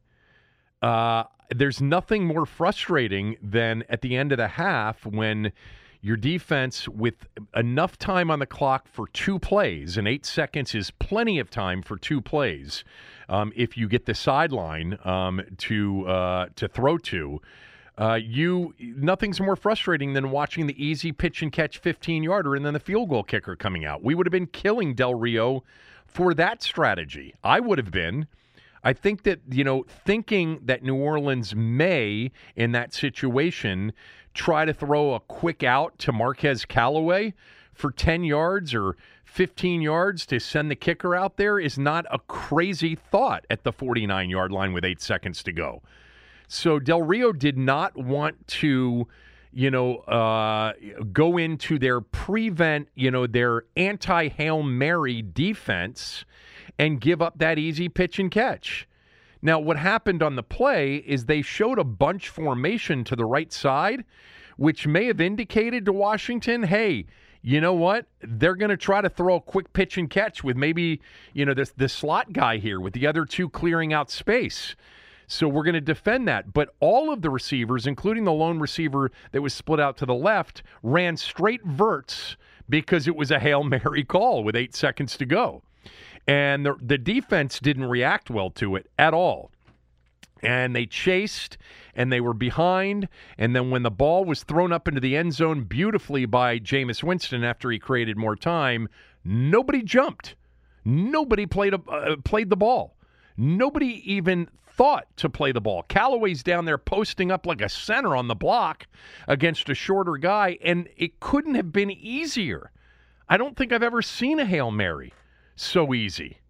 Uh, there's nothing more frustrating than at the end of the half when your defense, with enough time on the clock for two plays, and eight seconds is plenty of time for two plays, um, if you get the sideline um, to uh, to throw to, uh, you nothing's more frustrating than watching the easy pitch and catch fifteen-yarder and then the field goal kicker coming out. We would have been killing Del Rio for that strategy. I would have been. I think that, you know, thinking that New Orleans may, in that situation, try to throw a quick out to Marquez Callaway for ten yards or fifteen yards to send the kicker out there is not a crazy thought at the forty-nine-yard line with eight seconds to go. So Del Rio did not want to, you know, uh, go into their prevent, you know, their anti-Hail Mary defense and give up that easy pitch and catch. Now, what happened on the play is they showed a bunch formation to the right side, which may have indicated to Washington, hey, you know what? They're going to try to throw a quick pitch and catch with maybe, you know, this, this slot guy here with the other two clearing out space. So we're going to defend that. But all of the receivers, including the lone receiver that was split out to the left, ran straight verts because it was a Hail Mary call with eight seconds to go. And the, the defense didn't react well to it at all. And they chased, and they were behind. And then when the ball was thrown up into the end zone beautifully by Jameis Winston after he created more time, nobody jumped. Nobody played a, uh, played the ball. Nobody even thought to play the ball. Callaway's down there posting up like a center on the block against a shorter guy, and it couldn't have been easier. I don't think I've ever seen a Hail Mary so easy.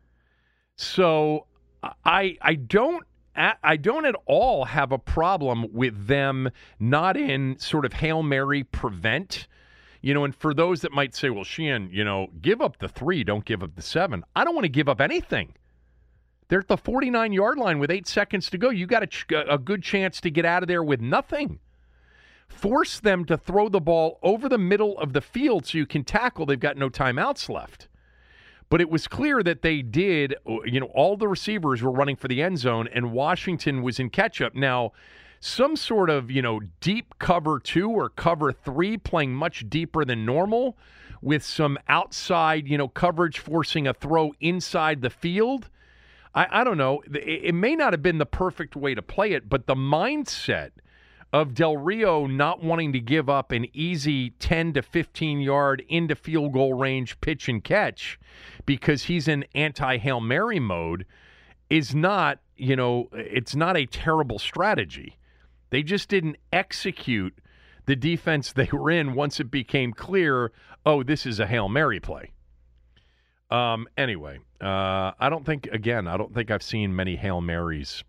So I I don't I don't at all have a problem with them not in sort of Hail Mary prevent. You know, and for those that might say, well, Sheehan, you know, give up the three, don't give up the seven. I don't want to give up anything. They're at the forty-nine-yard line with eight seconds to go. You got a, ch- a good chance to get out of there with nothing. Force them to throw the ball over the middle of the field so you can tackle. They've got no timeouts left. But it was clear that they did, you know, all the receivers were running for the end zone, and Washington was in catch-up. Now, some sort of, you know, deep cover two or cover three playing much deeper than normal with some outside, you know, coverage forcing a throw inside the field. I, I don't know. It, it may not have been the perfect way to play it, but the mindset of Del Rio not wanting to give up an easy ten to fifteen-yard into field goal range pitch and catch because he's in anti-Hail Mary mode is not, you know, it's not a terrible strategy. They just didn't execute the defense they were in once it became clear, oh, this is a Hail Mary play. Um, anyway, uh, I don't think, again, I don't think I've seen many Hail Marys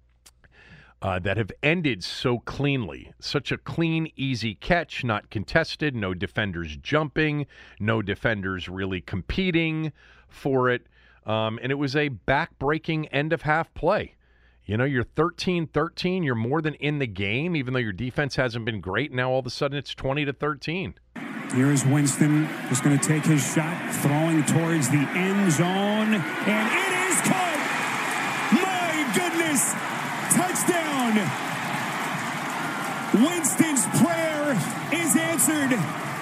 Uh, that have ended so cleanly. Such a clean, easy catch, not contested, no defenders jumping, no defenders really competing for it. Um, and it was a back-breaking end-of-half play. You know, you're thirteen thirteen, you're more than in the game, even though your defense hasn't been great. Now all of a sudden it's twenty to thirteen.
Here is Winston, just going to take his shot, throwing towards the end zone, and it is caught! My goodness! Touchdown! Winston's prayer is answered.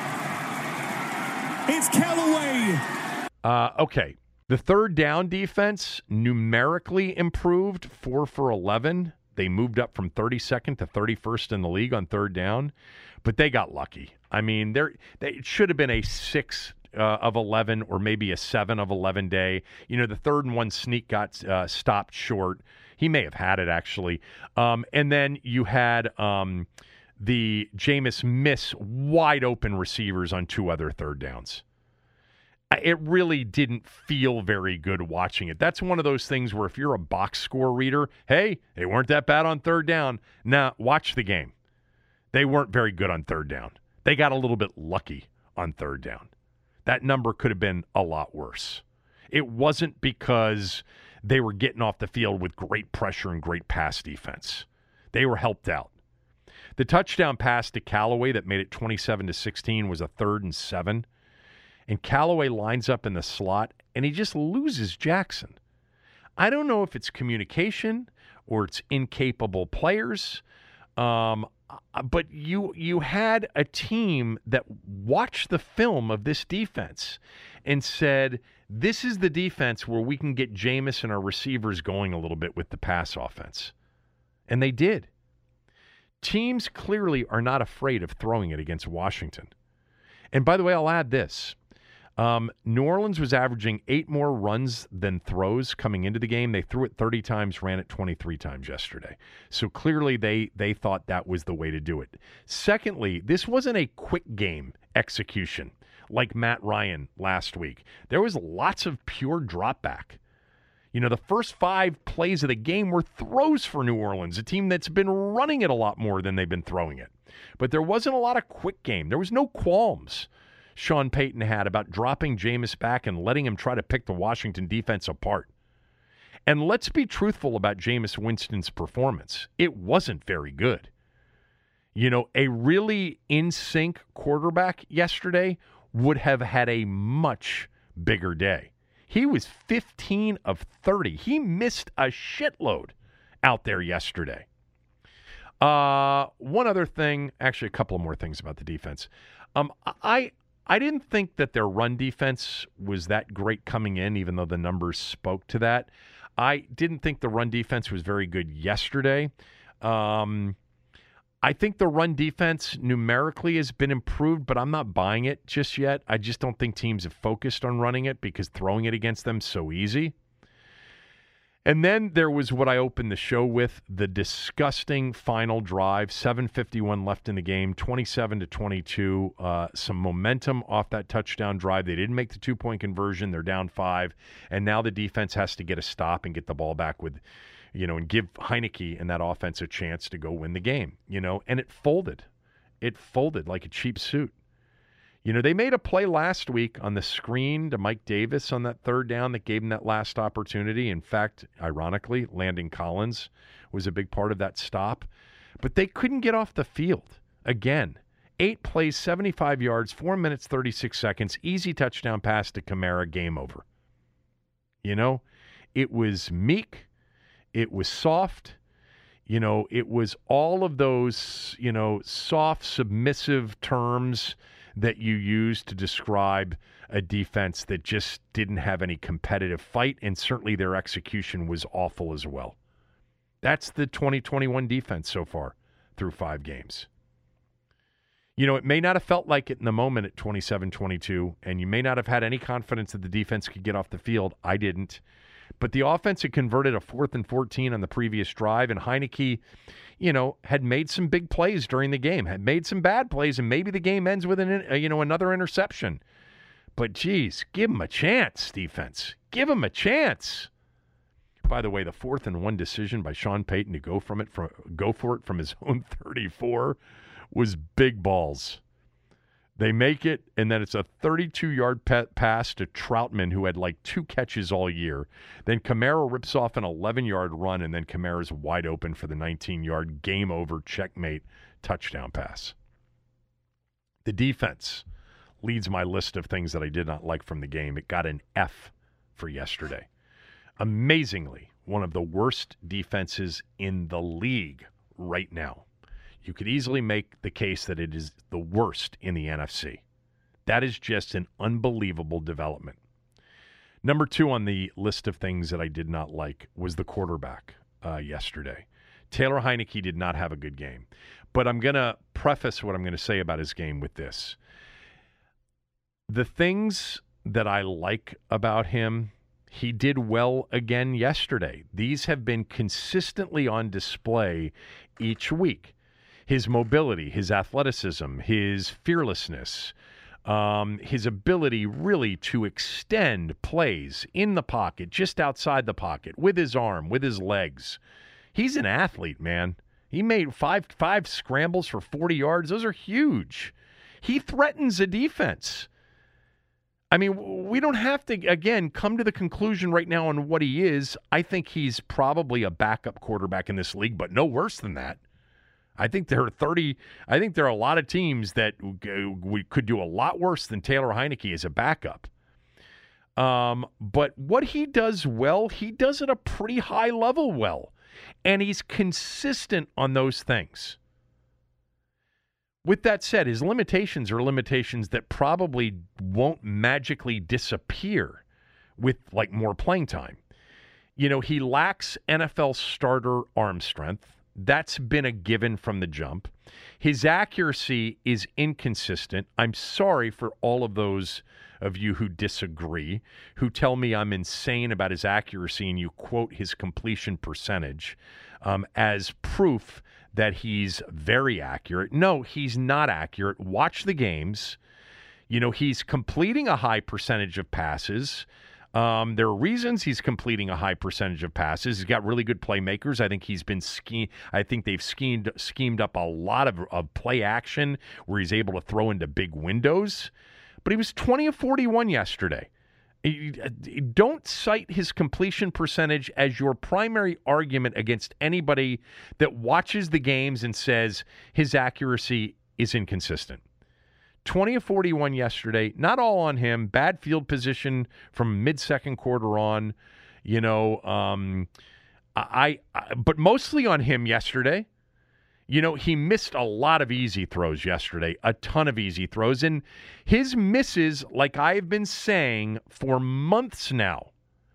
It's Callaway.
Uh, okay. The third down defense numerically improved, four for eleven. They moved up from thirty-second to thirty-first in the league on third down, but they got lucky. I mean, there it should have been a six uh, of eleven or maybe a seven of eleven day. You know, the third and one sneak got uh, stopped short. He may have had it, actually. Um, and then you had um, the Jameis miss wide open receivers on two other third downs. It really didn't feel very good watching it. That's one of those things where if you're a box score reader, hey, they weren't that bad on third down. Now, watch the game. They weren't very good on third down. They got a little bit lucky on third down. That number could have been a lot worse. It wasn't because they were getting off the field with great pressure and great pass defense. They were helped out. The touchdown pass to Callaway that made it twenty-seven to sixteen was a third and seven. And Callaway lines up in the slot, and he just loses Jackson. I don't know if it's communication or it's incapable players, um, but you you had a team that watched the film of this defense and said, this is the defense where we can get Jameis and our receivers going a little bit with the pass offense. And they did. Teams clearly are not afraid of throwing it against Washington. And by the way, I'll add this. Um, New Orleans was averaging eight more runs than throws coming into the game. They threw it thirty times, ran it twenty-three times yesterday. So clearly they they thought that was the way to do it. Secondly, this wasn't a quick game execution like Matt Ryan last week. There was lots of pure drop back. You know, the first five plays of the game were throws for New Orleans, a team that's been running it a lot more than they've been throwing it. But there wasn't a lot of quick game. There was no qualms Sean Payton had about dropping Jameis back and letting him try to pick the Washington defense apart. And let's be truthful about Jameis Winston's performance. It wasn't very good. You know, a really in-sync quarterback yesterday would have had a much bigger day. He was fifteen of thirty. He missed a shitload out there yesterday. Uh, one other thing, actually a couple of more things about the defense. Um, I I didn't think that their run defense was that great coming in, even though the numbers spoke to that. I didn't think the run defense was very good yesterday. Um, I think the run defense numerically has been improved, but I'm not buying it just yet. I just don't think teams have focused on running it because throwing it against them is so easy. And then there was what I opened the show with, the disgusting final drive, seven fifty-one left in the game, twenty-seven to twenty-two, uh, some momentum off that touchdown drive. They didn't make the two-point conversion. They're down five, and now the defense has to get a stop and get the ball back with, you know, and give Heineke and that offense a chance to go win the game, you know, and it folded. It folded like a cheap suit. You know, they made a play last week on the screen to Mike Davis on that third down that gave him that last opportunity. In fact, ironically, Landon Collins was a big part of that stop. But they couldn't get off the field. Again, eight plays, seventy-five yards, four minutes, thirty-six seconds, easy touchdown pass to Kamara, game over. You know, it was meek. It was soft. You know, it was all of those, you know, soft, submissive terms that you use to describe a defense that just didn't have any competitive fight, and certainly their execution was awful as well. That's the twenty twenty-one defense so far through five games. You know, it may not have felt like it in the moment at twenty-seven twenty-two, and you may not have had any confidence that the defense could get off the field. I didn't. But the offense had converted a fourth and fourteen on the previous drive, and Heineke, you know, had made some big plays during the game, had made some bad plays, and maybe the game ends with an, uh, you know, another interception. But, geez, give him a chance, defense. Give him a chance. By the way, the fourth and one decision by Sean Payton to go from it from go for it from his own thirty-four was big balls. They make it, and then it's a thirty-two-yard pet pass to Troutman, who had like two catches all year. Then Kamara rips off an eleven-yard run, and then Kamara's wide open for the nineteen-yard game-over, checkmate touchdown pass. The defense leads my list of things that I did not like from the game. It got an F for yesterday. Amazingly, one of the worst defenses in the league right now. You could easily make the case that it is the worst in the N F C. That is just an unbelievable development. Number two on the list of things that I did not like was the quarterback uh, yesterday. Taylor Heineke did not have a good game. But I'm going to preface what I'm going to say about his game with this. The things that I like about him, he did well again yesterday. These have been consistently on display each week. His mobility, his athleticism, his fearlessness, um, his ability really to extend plays in the pocket, just outside the pocket, with his arm, with his legs. He's an athlete, man. He made five five scrambles for forty yards. Those are huge. He threatens a defense. I mean, we don't have to, again, come to the conclusion right now on what he is. I think he's probably a backup quarterback in this league, but no worse than that. I think there are thirty. I think there are a lot of teams that we could do a lot worse than Taylor Heineke as a backup. Um, but what he does well, he does at a pretty high level well, and he's consistent on those things. With that said, his limitations are limitations that probably won't magically disappear with like more playing time. You know, he lacks N F L starter arm strength. That's been a given from the jump. His accuracy is inconsistent. I'm sorry for all of those of you who disagree, who tell me I'm insane about his accuracy, and you quote his completion percentage um, as proof that he's very accurate. No, he's not accurate. Watch the games. You know, he's completing a high percentage of passes. Um, there are reasons he's completing a high percentage of passes. He's got really good playmakers. I think he's been ske- I think they've schemed schemed up a lot of, of play action where he's able to throw into big windows. But he was twenty of forty-one yesterday. Don't cite his completion percentage as your primary argument against anybody that watches the games and says his accuracy is inconsistent. twenty of forty-one yesterday, not all on him. Bad field position from mid-second quarter on. You know, um, I, I, but mostly on him yesterday. You know, he missed a lot of easy throws yesterday, a ton of easy throws. And his misses, like I've been saying for months now,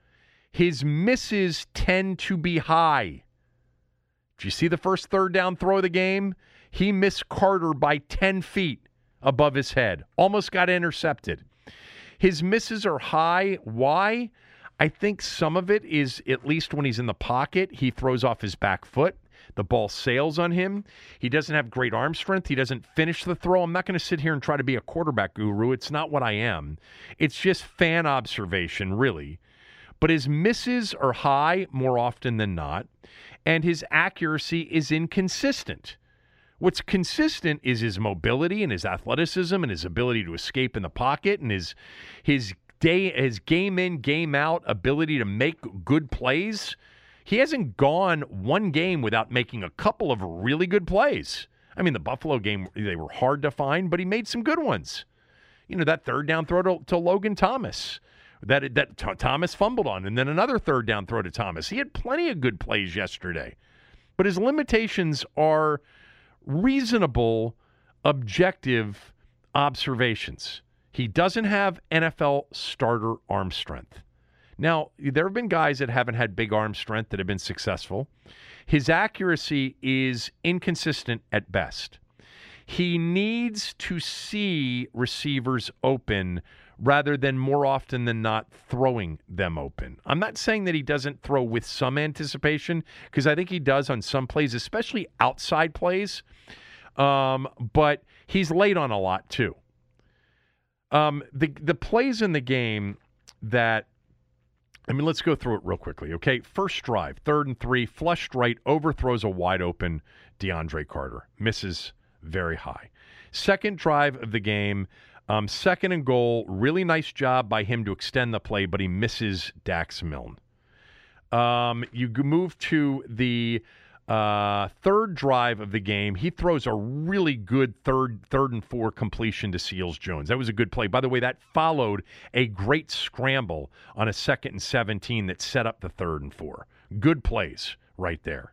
his misses tend to be high. Did you see the first third down throw of the game? He missed Carter by ten feet above his head. Almost got intercepted. His misses are high. Why? I think some of it is, at least when he's in the pocket, he throws off his back foot. The ball sails on him. He doesn't have great arm strength. He doesn't finish the throw. I'm not going to sit here and try to be a quarterback guru. It's not what I am. It's just fan observation, really. But his misses are high more often than not, and his accuracy is inconsistent. What's consistent is his mobility and his athleticism and his ability to escape in the pocket and his his day his game in, game out ability to make good plays. He hasn't gone one game without making a couple of really good plays. I mean, the Buffalo game, they were hard to find, but he made some good ones. You know, that third down throw to, to Logan Thomas that, that T- Thomas fumbled on, and then another third down throw to Thomas. He had plenty of good plays yesterday. But his limitations are reasonable, objective observations. He doesn't have N F L starter arm strength. Now, there have been guys that haven't had big arm strength that have been successful. His accuracy is inconsistent at best. He needs to see receivers open rather than more often than not throwing them open. I'm not saying that he doesn't throw with some anticipation, because I think he does on some plays, especially outside plays, um, but he's late on a lot too. Um, the the plays in the game that I mean, let's go through it real quickly, okay? First drive, third and three, flushed right, overthrows a wide-open DeAndre Carter. Misses very high. Second drive of the game, um, second and goal, really nice job by him to extend the play, but he misses Dax Milne. Um, you move to the uh, third drive of the game. He throws a really good third third and four completion to Seals-Jones. That was a good play. By the way, that followed a great scramble on a second and seventeen that set up the third and four. Good plays right there.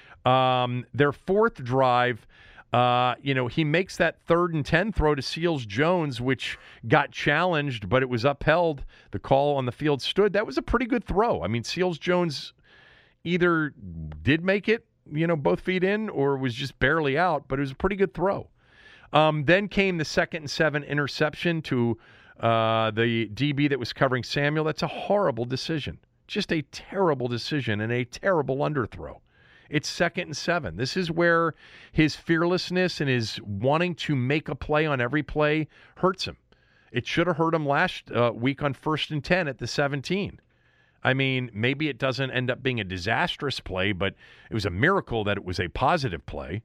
Um, their fourth drive, uh, you know, he makes that third and ten throw to Seals-Jones, which got challenged, but it was upheld. The call on the field stood. That was a pretty good throw. I mean, Seals-Jones either did make it, you know, both feet in, or was just barely out, but it was a pretty good throw. Um, then came the second and seven interception to uh, the D B that was covering Samuel. That's a horrible decision. Just a terrible decision and a terrible underthrow. It's second and seven. This is where his fearlessness and his wanting to make a play on every play hurts him. It should have hurt him last uh, week on first and ten at the seventeen. I mean, maybe it doesn't end up being a disastrous play, but it was a miracle that it was a positive play.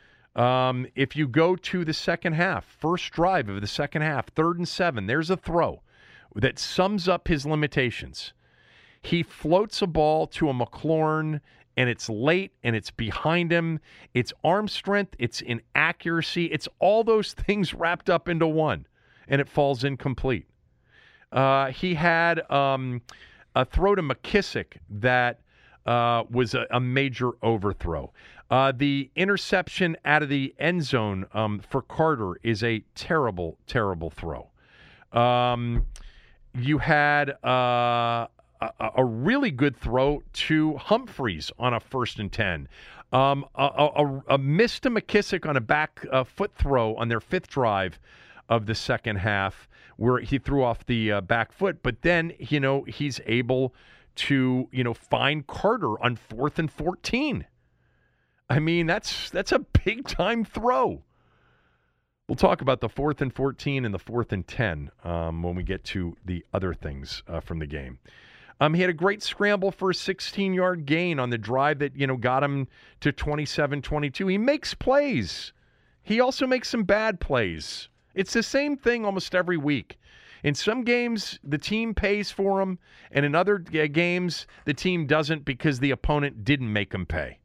Um, if you go to the second half, first drive of the second half, third and seven, there's a throw that sums up his limitations. He floats a ball to a McLaurin, and it's late, and it's behind him. It's arm strength, it's inaccuracy, it's all those things wrapped up into one, and it falls incomplete. Uh, he had um, a throw to McKissick that uh, was a, a major overthrow. Uh, the interception out of the end zone um, for Carter is a terrible, terrible throw. Um, you had uh, a, a really good throw to Humphreys on a first and ten. Um, a, a, a miss to McKissick on a back uh, foot throw on their fifth drive of the second half, where he threw off the uh, back foot. But then, you know, he's able to, you know, find Carter on fourth and fourteen. I mean, that's that's a big-time throw. We'll talk about the fourth and fourteen and the fourth and ten um, when we get to the other things uh, from the game. Um, he had a great scramble for a sixteen-yard gain on the drive that, you know, got him to twenty-seven twenty-two. He makes plays. He also makes some bad plays. It's the same thing almost every week. In some games, the team pays for him, and in other g- games, the team doesn't because the opponent didn't make him pay.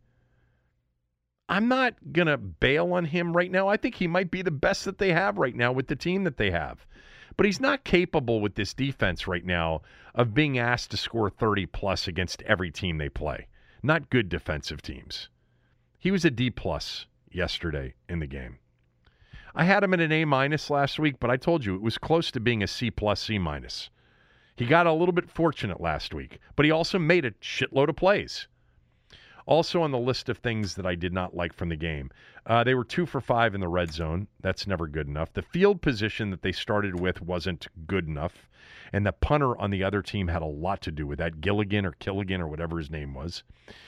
I'm not going to bail on him right now. I think he might be the best that they have right now with the team that they have. But he's not capable with this defense right now of being asked to score thirty plus against every team they play. Not good defensive teams. He was a D plus yesterday in the game. I had him at an A minus last week, but I told you it was close to being a C plus, C minus. He got a little bit fortunate last week, but he also made a shitload of plays. Also on the list of things that I did not like from the game, uh, they were two for five in the red zone. That's never good enough. The field position that they started with wasn't good enough, and the punter on the other team had a lot to do with that. Gilligan or Killigan or whatever his name was.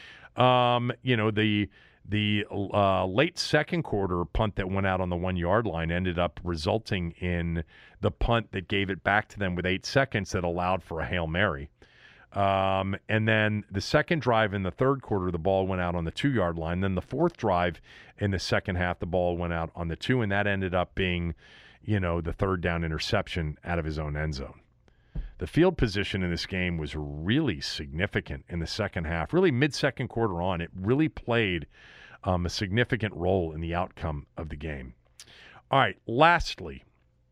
Um, you know, the the uh, late second quarter punt that went out on the one-yard line ended up resulting in the punt that gave it back to them with eight seconds that allowed for a Hail Mary. Um, and then the second drive in the third quarter, the ball went out on the two-yard line. Then the fourth drive in the second half, the ball went out on the two, and that ended up being, you know, the third down interception out of his own end zone. The field position in this game was really significant in the second half. Really mid-second quarter on, it really played um, a significant role in the outcome of the game. All right, lastly,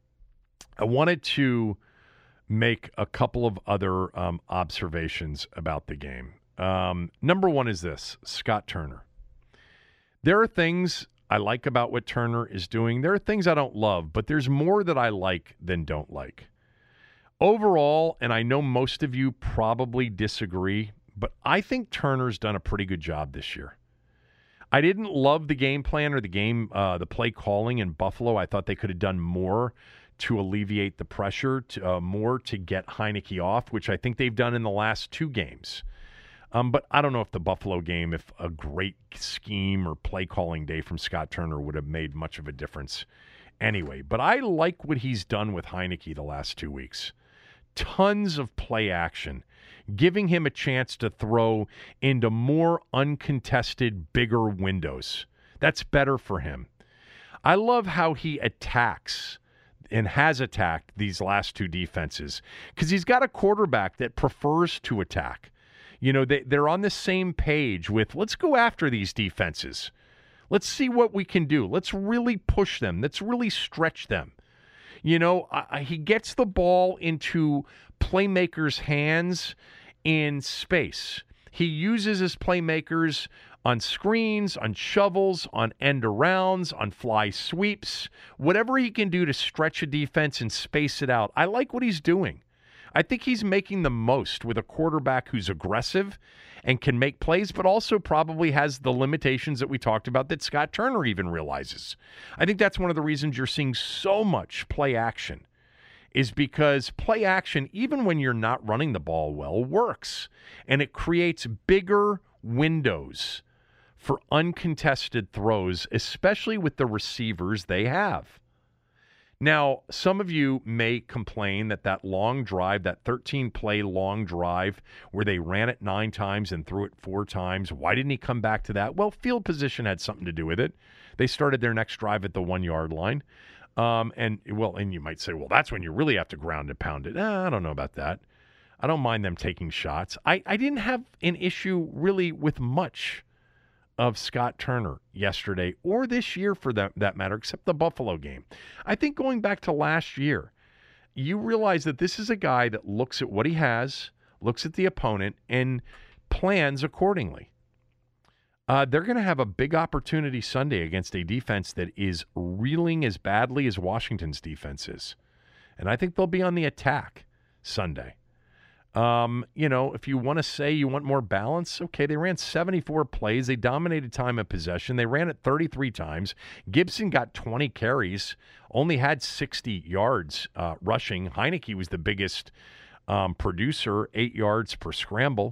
I wanted to make a couple of other um, observations about the game. Um, number one is this, Scott Turner. There are things I like about what Turner is doing. There are things I don't love, but there's more that I like than don't like. Overall, and I know most of you probably disagree, but I think Turner's done a pretty good job this year. I didn't love the game plan or the game, uh, the play calling in Buffalo. I thought they could have done more to alleviate the pressure, to, uh, more to get Heineke off, which I think they've done in the last two games. Um, but I don't know if the Buffalo game, if a great scheme or play calling day from Scott Turner would have made much of a difference anyway. But I like what he's done with Heineke the last two weeks. Tons of play action, giving him a chance to throw into more uncontested, bigger windows. That's better for him. I love how he attacks and has attacked these last two defenses because he's got a quarterback that prefers to attack. You know, they, they're on the same page with, let's go after these defenses. Let's see what we can do. Let's really push them. Let's really stretch them. You know, I, he gets the ball into playmakers' hands in space. He uses his playmakers on screens, on shovels, on end arounds, on fly sweeps, whatever he can do to stretch a defense and space it out. I like what he's doing. I think he's making the most with a quarterback who's aggressive and can make plays, but also probably has the limitations that we talked about that Scott Turner even realizes. I think that's one of the reasons you're seeing so much play action, is because play action, even when you're not running the ball well, works. And it creates bigger windows for uncontested throws, especially with the receivers they have. Now, some of you may complain that that long drive, that thirteen-play long drive where they ran it nine times and threw it four times, why didn't he come back to that? Well, field position had something to do with it. They started their next drive at the one-yard line. Um, and, well, and you might say, well, that's when you really have to ground and pound it. Eh, I don't know about that. I don't mind them taking shots. I, I didn't have an issue really with much of Scott Turner yesterday or this year for that, that matter, except the Buffalo game. I think going back to last year, you realize that this is a guy that looks at what he has, looks at the opponent, and plans accordingly. Uh, they're going to have a big opportunity Sunday against a defense that is reeling as badly as Washington's defense is. And I think they'll be on the attack Sunday. Um, you know, if you want to say you want more balance, okay, they ran seventy-four plays. They dominated time of possession. They ran it thirty-three times. Gibson got twenty carries, only had sixty yards uh, rushing. Heineke was the biggest um, producer, eight yards per scramble.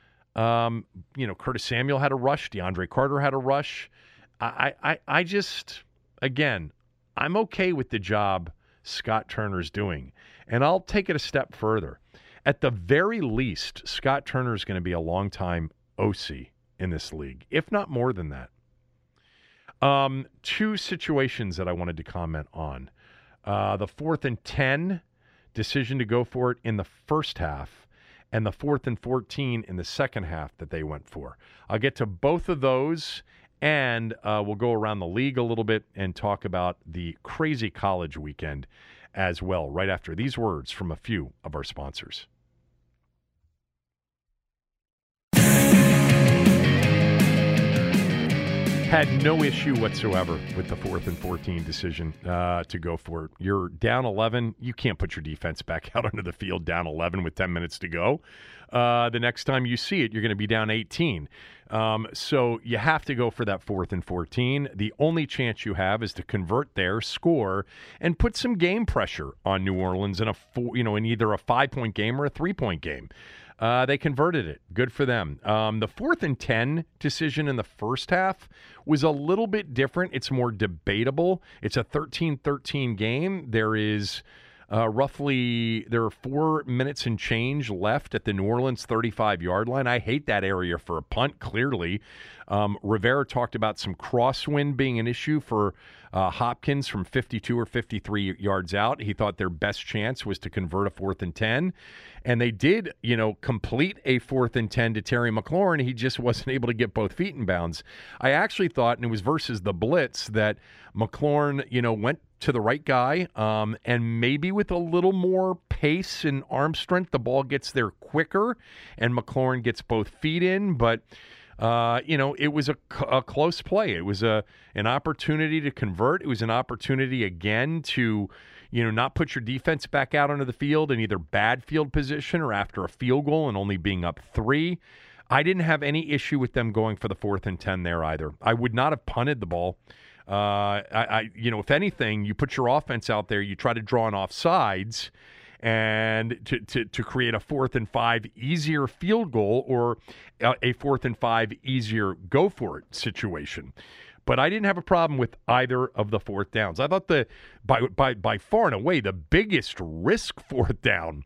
Um, you know, Curtis Samuel had a rush. DeAndre Carter had a rush. I, I, I just, again, I'm okay with the job Scott Turner's doing. And I'll take it a step further. At the very least, Scott Turner is going to be a longtime O C in this league, if not more than that. Um, two situations that I wanted to comment on. Uh, the fourth and ten decision to go for it in the first half and the fourth and fourteen in the second half that they went for. I'll get to both of those, and uh, we'll go around the league a little bit and talk about the crazy college weekend as well, right after these words from a few of our sponsors. Had no issue whatsoever with the fourth and fourteen decision uh, to go for it. You're down eleven. You can't put your defense back out onto the field down eleven with ten minutes to go. Uh, the next time you see it, you're going to be down eighteen. Um, so you have to go for that fourth and fourteen. The only chance you have is to convert there, score, and put some game pressure on New Orleans in a four, you know, in either a five-point game or a three-point game. Uh, they converted it. Good for them. Um, the fourth and ten decision in the first half was a little bit different. It's more debatable. It's a thirteen thirteen game. There is uh, roughly, there are four minutes and change left at the New Orleans thirty-five-yard line. I hate that area for a punt, clearly. Um, Rivera talked about some crosswind being an issue for uh, Hopkins from fifty-two or fifty-three yards out. He thought their best chance was to convert a fourth and ten. And they did, you know, complete a fourth and ten to Terry McLaurin. He just wasn't able to get both feet in bounds. I actually thought, and it was versus the blitz, that McLaurin, you know, went to the right guy, um, and maybe with a little more pace and arm strength, the ball gets there quicker, and McLaurin gets both feet in. But Uh, you know, it was a, a close play. It was a an opportunity to convert. It was an opportunity, again, to, you know, not put your defense back out onto the field in either bad field position or after a field goal and only being up three. I didn't have any issue with them going for the fourth and ten there either. I would not have punted the ball. Uh, I, I, you know, if anything, you put your offense out there, you try to draw an offsides, and to, to, to create a fourth and five easier field goal or a fourth and five easier go for it situation. But I didn't have a problem with either of the fourth downs. I thought the by by by far and away the biggest risk fourth down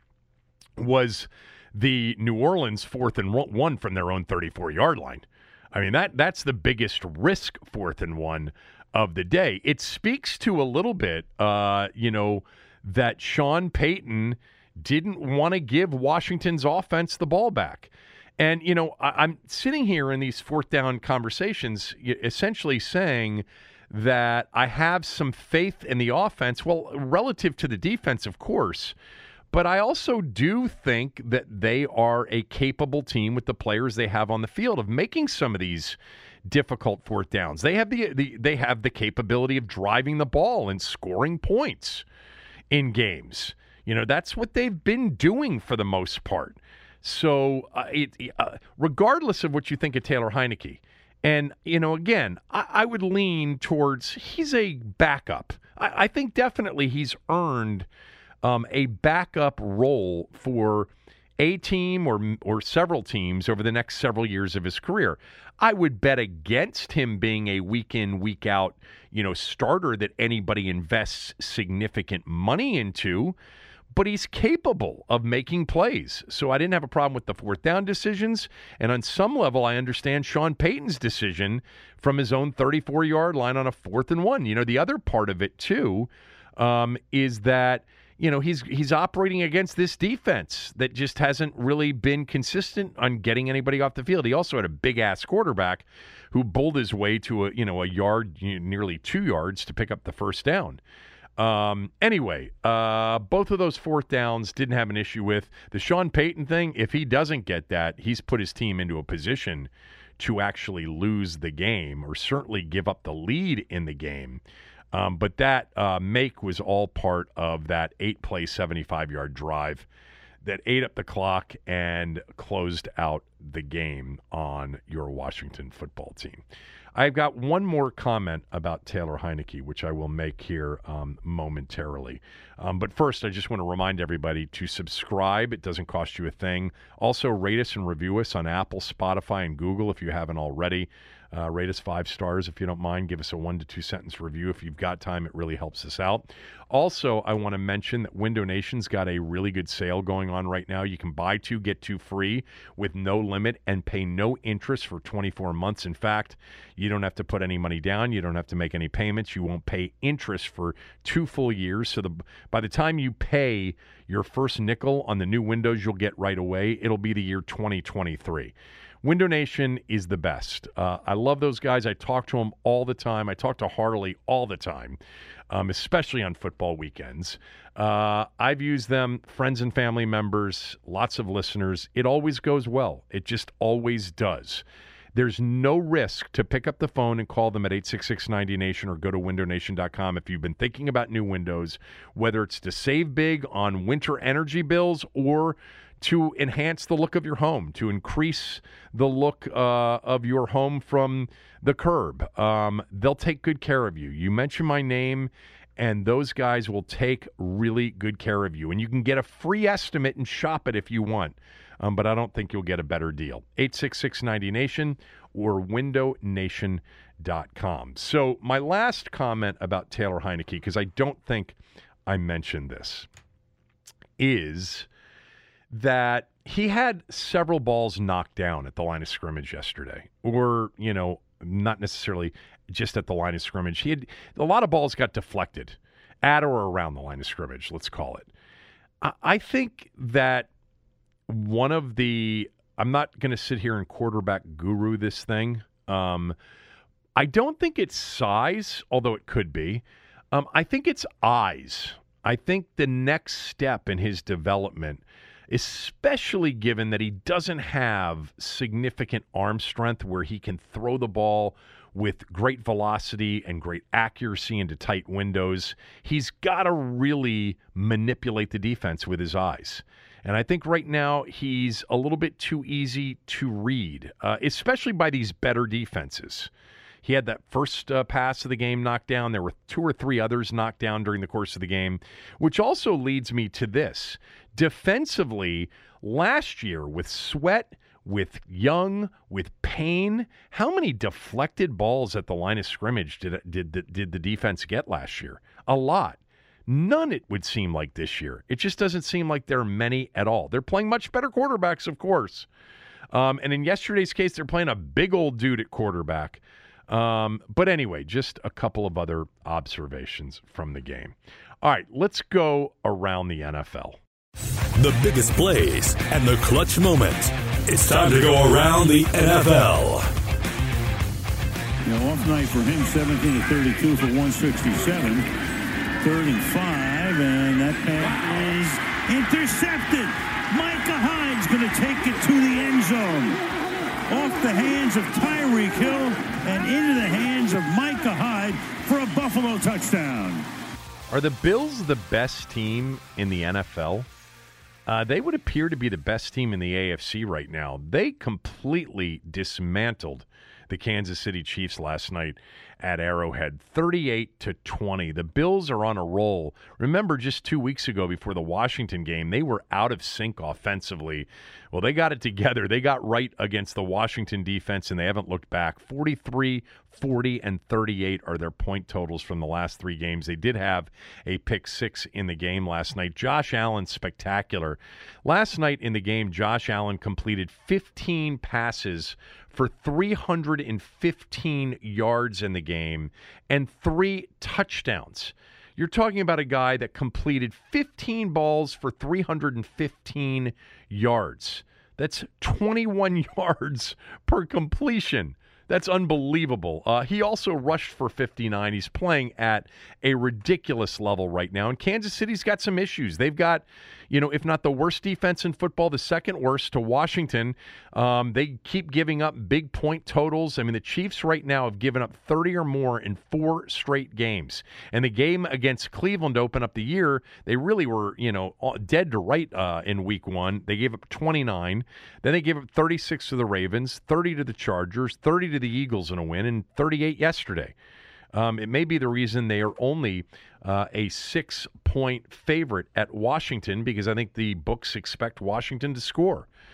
was the New Orleans fourth and one from their own thirty-four-yard line. I mean, that that's the biggest risk fourth and one of the day. It speaks to a little bit, uh, you know, that Sean Payton didn't want to give Washington's offense the ball back. And, you know, I, I'm sitting here in these fourth down conversations essentially saying that I have some faith in the offense, well, relative to the defense, of course, but I also do think that they are a capable team with the players they have on the field of making some of these difficult fourth downs. They have the, the they have the capability of driving the ball and scoring points in games. You know, that's what they've been doing for the most part. So uh, it, uh, regardless of what you think of Taylor Heinicke, and, you know, again, I, I would lean towards he's a backup. I, I think definitely he's earned um, a backup role for a team or or several teams over the next several years of his career. I would bet against him being a week in, week out, you know, starter that anybody invests significant money into, but he's capable of making plays. So I didn't have a problem with the fourth down decisions, and on some level I understand Sean Payton's decision from his own thirty-four-yard line on a fourth and one. You know, the other part of it too um, is that, you know, he's he's operating against this defense that just hasn't really been consistent on getting anybody off the field. He also had a big-ass quarterback who bowled his way to a, you know, a yard, you know, nearly two yards to pick up the first down. Um, anyway, uh, both of those fourth downs didn't have an issue with. The Sean Payton thing, if he doesn't get that, he's put his team into a position to actually lose the game or certainly give up the lead in the game. Um, but that uh, make was all part of that eight-play, seventy-five-yard drive that ate up the clock and closed out the game on your Washington football team. I've got one more comment about Taylor Heinicke, which I will make here um, momentarily. Um, but first, I just want to remind everybody to subscribe. It doesn't cost you a thing. Also, rate us and review us on Apple, Spotify, and Google if you haven't already. Uh, rate us five stars if you don't mind. Give us a one to two sentence review if you've got time. It really helps us out. Also, I want to mention that Window Nation's got a really good sale going on right now. You can buy two, get two free with no limit and pay no interest for twenty-four months. In fact, you don't have to put any money down. You don't have to make any payments. You won't pay interest for two full years. So the, by the time you pay your first nickel on the new windows you'll get right away, it'll be the year twenty twenty-three. Window Nation is the best. Uh, I love those guys. I talk to them all the time. I talk to Harley all the time, um, especially on football weekends. Uh, I've used them, friends and family members, lots of listeners. It always goes well. It just always does. There's no risk to pick up the phone and call them at eight six six ninety nation or go to window nation dot com if you've been thinking about new windows, whether it's to save big on winter energy bills or to enhance the look of your home, to increase the look uh, of your home from the curb. Um, they'll take good care of you. You mention my name, and those guys will take really good care of you. And you can get a free estimate and shop it if you want. Um, but I don't think you'll get a better deal. eight six six ninety nation or window nation dot com. So my last comment about Taylor Heinicke, because I don't think I mentioned this, is that he had several balls knocked down at the line of scrimmage yesterday. Or, you know, not necessarily just at the line of scrimmage. He had a lot of balls got deflected at or around the line of scrimmage, let's call it. I, I think that one of the, I'm not going to sit here and quarterback guru this thing. Um, I don't think it's size, although it could be. Um, I think it's eyes. I think the next step in his development, especially given that he doesn't have significant arm strength where he can throw the ball with great velocity and great accuracy into tight windows, he's got to really manipulate the defense with his eyes. And I think right now he's a little bit too easy to read, uh, especially by these better defenses. He had that first uh, pass of the game knocked down. There were two or three others knocked down during the course of the game, which also leads me to this. Defensively, last year with Sweat, with Young, with Payne, how many deflected balls at the line of scrimmage did did did, did the defense get last year? A lot. None, it would seem like this year. It just doesn't seem like there are many at all. They're playing much better quarterbacks, of course. Um, and in yesterday's case, they're playing a big old dude at quarterback. Um, but anyway, just a couple of other observations from the game. All right, let's go around the N F L.
The biggest plays and the clutch moments. It's time to go around the N F L.
You know, off night for him, seventeen to thirty-two for one sixty-seven. Third and five, and that pass is intercepted. Micah Hyde's going to take it to the end zone. Off the hands of Tyreek Hill and into the hands of Micah Hyde for a Buffalo touchdown.
Are the Bills the best team in the N F L? Uh, they would appear to be the best team in the A F C right now. They completely dismantled the Kansas City Chiefs last night at Arrowhead, thirty-eight to twenty. The Bills are on a roll. Remember, just two weeks ago before the Washington game, they were out of sync offensively. Well, they got it together. They got right against the Washington defense, and they haven't looked back. forty-three, forty, and thirty-eight are their point totals from the last three games. They did have a pick six in the game last night. Josh Allen, spectacular. Last night in the game, Josh Allen completed fifteen passes for three hundred fifteen yards in the game and three touchdowns. You're talking about a guy that completed fifteen balls for three hundred fifteen yards. That's twenty-one yards per completion. That's unbelievable. Uh, he also rushed for fifty-nine. He's playing at a ridiculous level right now. And Kansas City's got some issues. They've got, you know, if not the worst defense in football, the second worst to Washington. Um, they keep giving up big point totals. I mean, the Chiefs right now have given up thirty or more in four straight games. And the game against Cleveland to open up the year, they really were, you know, dead to right uh, in week one. They gave up twenty-nine. Then they gave up thirty-six to the Ravens, thirty to the Chargers, thirty to the Eagles in a win, and thirty-eight yesterday. Um, it may be the reason they are only uh, a six-point favorite at Washington, because I think the books expect Washington to score.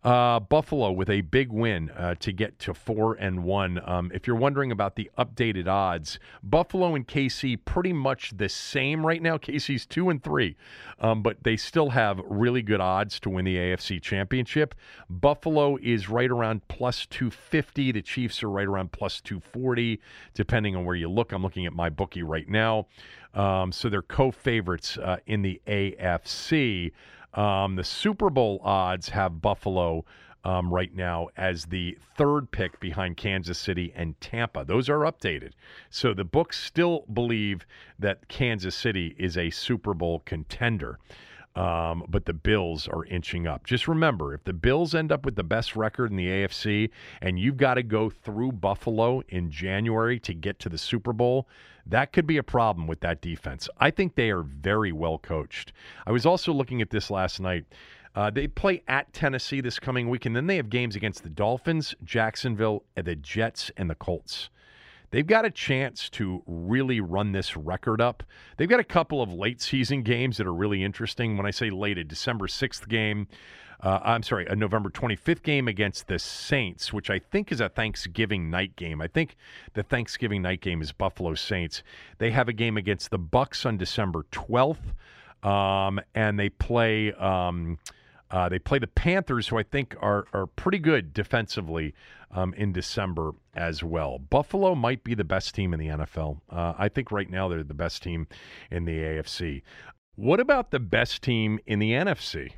Uh, Buffalo with a big win uh, to get to four and one. Um, if you're wondering about the updated odds, Buffalo and K C pretty much the same right now. K C's two and three, um, but they still have really good odds to win the A F C Championship. Buffalo is right around plus two fifty. The Chiefs are right around plus two forty, depending on where you look. I'm looking at my bookie right now. Um, so they're co-favorites uh, in the A F C. Um, the Super Bowl odds have Buffalo um, right now as the third pick behind Kansas City and Tampa. Those are updated. So the books still believe that Kansas City is a Super Bowl contender. Um, but the Bills are inching up. Just remember, if the Bills end up with the best record in the A F C and you've got to go through Buffalo in January to get to the Super Bowl, that could be a problem with that defense. I think they are very well coached. I was also looking at this last night. Uh, they play at Tennessee this coming week, and then they have games against the Dolphins, Jacksonville, and the Jets, and the Colts. They've got a chance to really run this record up. They've got a couple of late season games that are really interesting. When I say late, a December sixth game, uh, I'm sorry, a November twenty-fifth game against the Saints, which I think is a Thanksgiving night game. I think the Thanksgiving night game is Buffalo Saints. They have a game against the Bucks on December twelfth, um, and they play um, uh, they play the Panthers, who I think are are pretty good defensively. Um, in December as well. Buffalo might be the best team in the N F L. Uh, I think right now they're the best team in the A F C. What about the best team in the N F C?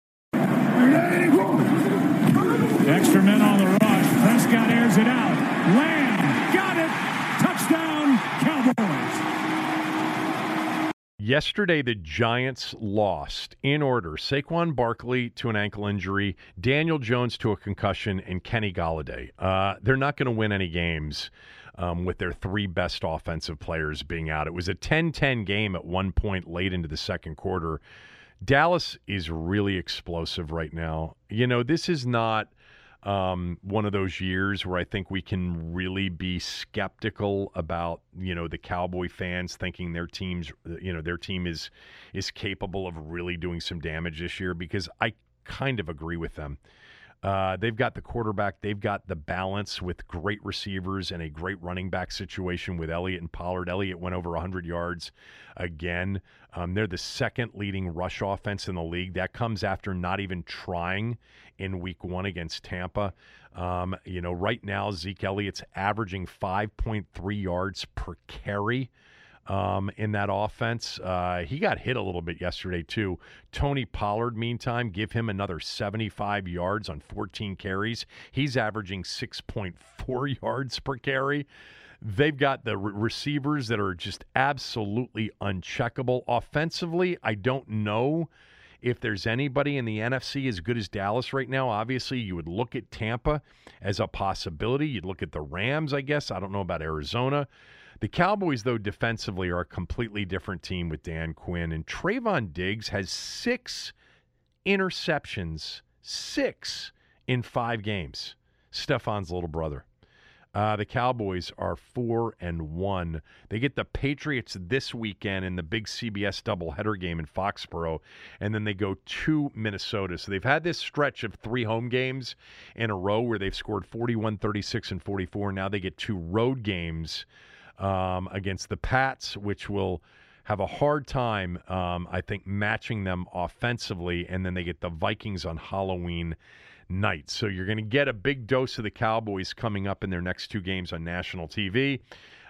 Extra men on the rush. Prescott airs it out. Lamb got it. Touchdown, Cowboys.
Yesterday, the Giants lost in order. Saquon Barkley to an ankle injury, Daniel Jones to a concussion, and Kenny Golladay. Uh, they're not going to win any games um, with their three best offensive players being out. It was a ten ten game at one point late into the second quarter. Dallas is really explosive right now. You know, this is not Um, one of those years where I think we can really be skeptical about, you know, the Cowboy fans thinking their team's, you know, their team is is capable of really doing some damage this year, because I kind of agree with them. Uh, they've got the quarterback. They've got the balance with great receivers and a great running back situation with Elliott and Pollard. Elliott went over one hundred yards again. Um, they're the second leading rush offense in the league. That comes after not even trying in week one against Tampa. Um, you know, right now, Zeke Elliott's averaging five point three yards per carry. Um, in that offense. Uh, he got hit a little bit yesterday, too. Tony Pollard, meantime, give him another seventy-five yards on fourteen carries. He's averaging six point four yards per carry. They've got the re- receivers that are just absolutely uncheckable. Offensively, I don't know if there's anybody in the N F C as good as Dallas right now. Obviously, you would look at Tampa as a possibility. You'd look at the Rams, I guess. I don't know about Arizona. The Cowboys, though, defensively are a completely different team with Dan Quinn. And Trayvon Diggs has six interceptions, six in five games. Stefan's little brother. Uh, the Cowboys are four and one. They get the Patriots this weekend in the big C B S doubleheader game in Foxborough, and then they go to Minnesota. So they've had this stretch of three home games in a row where they've scored forty-one, thirty-six, and forty-four. Now they get two road games um, against the Pats, which will have a hard time, um, I think, matching them offensively, and then they get the Vikings on Halloween night. So you're going to get a big dose of the Cowboys coming up in their next two games on national T V.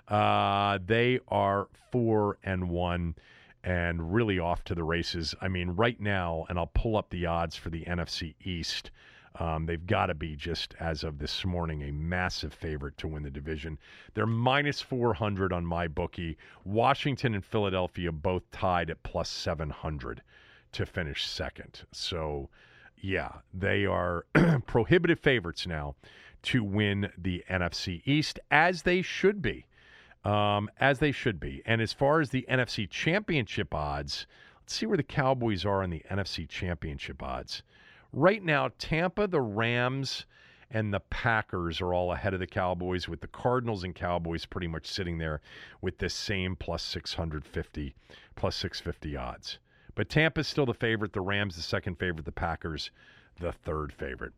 Uh, they are four and one and really off to the races. I mean, right now, and I'll pull up the odds for the N F C East. Um, they've got to be, just as of this morning, a massive favorite to win the division. They're minus four hundred on my bookie. Washington and Philadelphia both tied at plus seven hundred to finish second. So, yeah, they are prohibitive favorites now to win the N F C East, as they should be, um, as they should be. And as far as the N F C Championship odds, let's see where the Cowboys are in the N F C Championship odds. Right now, Tampa, the Rams, and the Packers are all ahead of the Cowboys, with the Cardinals and Cowboys pretty much sitting there with the same plus six fifty, plus six fifty odds. But Tampa's still the favorite, the Rams the second favorite, the Packers the third favorite.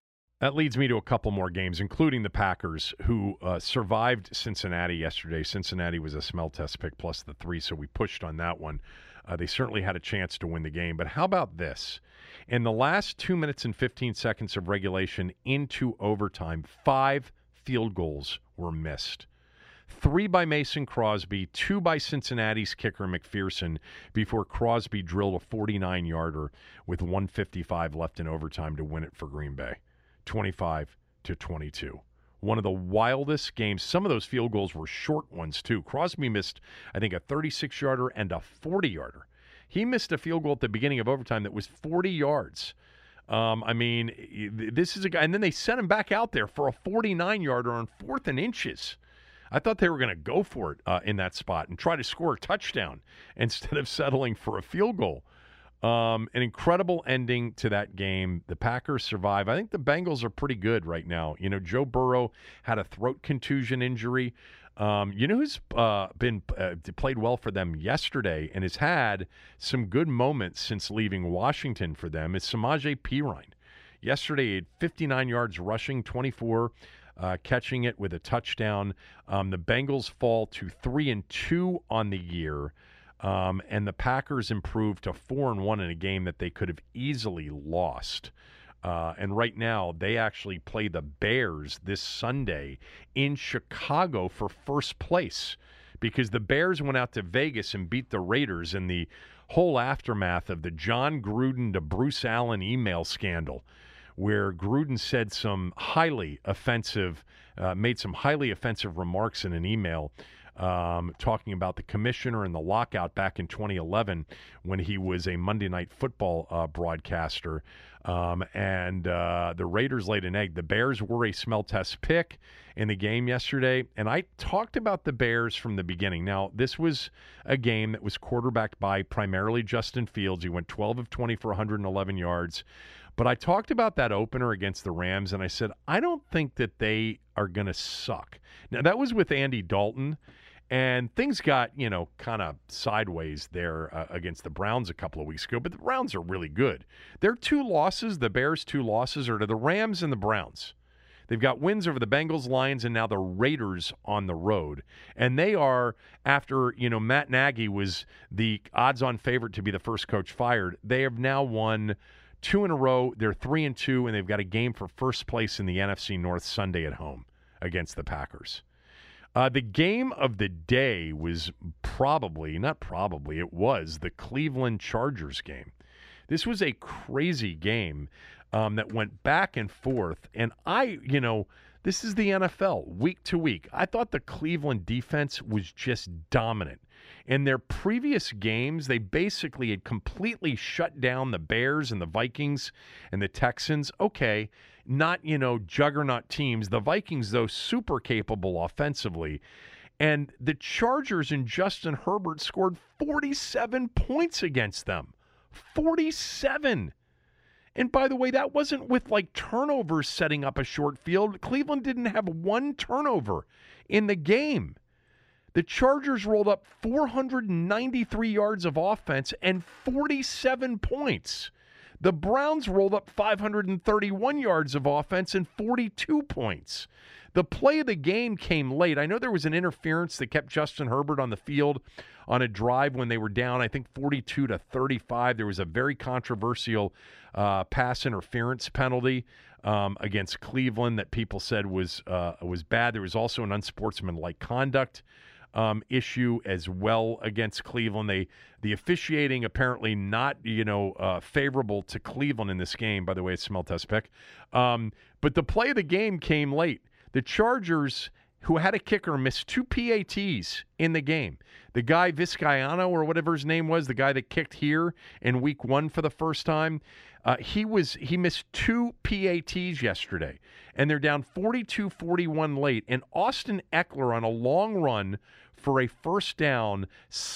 That leads me to a couple more games, including the Packers, who uh, survived Cincinnati yesterday. Cincinnati was a smell test pick plus the three, so we pushed on that one. Uh, they certainly had a chance to win the game. But how about this? In the last two minutes and fifteen seconds of regulation into overtime, five field goals were missed. Three by Mason Crosby, two by Cincinnati's kicker McPherson, before Crosby drilled a forty-nine-yarder with one fifty-five left in overtime to win it for Green Bay, twenty-five to twenty-two. One of the wildest games. Some of those field goals were short ones, too. Crosby missed, I think, a thirty-six-yarder and a forty-yarder. He missed a field goal at the beginning of overtime that was forty yards. Um, I mean, this is a guy, and then they sent him back out there for a forty-nine-yarder on fourth and inches. I thought they were going to go for it uh, in that spot and try to score a touchdown instead of settling for a field goal. Um, an incredible ending to that game. The Packers survive. I think the Bengals are pretty good right now. You know, Joe Burrow had a throat contusion injury. Um, you know who's uh, been uh, played well for them yesterday and has had some good moments since leaving Washington for them is Samaje Perine. Yesterday, he had fifty-nine yards rushing, twenty-four Uh, catching it with a touchdown. Um, the Bengals fall to three and two on the year, um, and the Packers improved to four and one in a game that they could have easily lost. Uh, and right now, they actually play the Bears this Sunday in Chicago for first place because the Bears went out to Vegas and beat the Raiders in the whole aftermath of the John Gruden to Bruce Allen email scandal, where Gruden said some highly offensive, uh, made some highly offensive remarks in an email um, talking about the commissioner and the lockout back in twenty eleven when he was a Monday Night Football uh, broadcaster. Um, and uh, the Raiders laid an egg. The Bears were a smell test pick in the game yesterday, and I talked about the Bears from the beginning. Now, this was a game that was quarterbacked by primarily Justin Fields. He went twelve of twenty for one hundred eleven yards. But I talked about that opener against the Rams, and I said, I don't think that they are going to suck. Now, that was with Andy Dalton, and things got, you know, kind of sideways there uh, against the Browns a couple of weeks ago, but the Browns are really good. Their two losses, the Bears' two losses, are to the Rams and the Browns. They've got wins over the Bengals, Lions, and now the Raiders on the road. And they are, after, you know, Matt Nagy was the odds-on favorite to be the first coach fired, they have now won two in a row. They're three and two, and they've got a game for first place in the N F C North Sunday at home against the Packers. Uh, the game of the day was probably, not probably, it was the Cleveland Chargers game. This was a crazy game um, that went back and forth, and I, you know, this is the N F L, week to week. I thought the Cleveland defense was just dominant. In their previous games, they basically had completely shut down the Bears and the Vikings and the Texans. Okay, not, you know, juggernaut teams. The Vikings, though, super capable offensively. And the Chargers and Justin Herbert scored forty-seven points against them. forty-seven. And by the way, that wasn't with, like, turnovers setting up a short field. Cleveland didn't have one turnover in the game. The Chargers rolled up four hundred ninety-three yards of offense and forty-seven points. The Browns rolled up five hundred thirty-one yards of offense and forty-two points. The play of the game came late. I know there was an interference that kept Justin Herbert on the field on a drive when they were down, I think, forty-two to thirty-five. There was a very controversial uh, pass interference penalty um, against Cleveland that people said was uh, was bad. There was also an unsportsmanlike conduct Um, issue as well against Cleveland. They the officiating apparently not you know uh, favorable to Cleveland in this game. By the way, it's smell test pick. Um, but the play of the game came late. The Chargers, who had a kicker, missed two P A Ts in the game. The guy Vizcaino or whatever his name was, the guy that kicked here in week one for the first time, uh, he was he missed two P A Ts yesterday, and they're down forty-two forty-one late. And Austin Eckler on a long run for a first down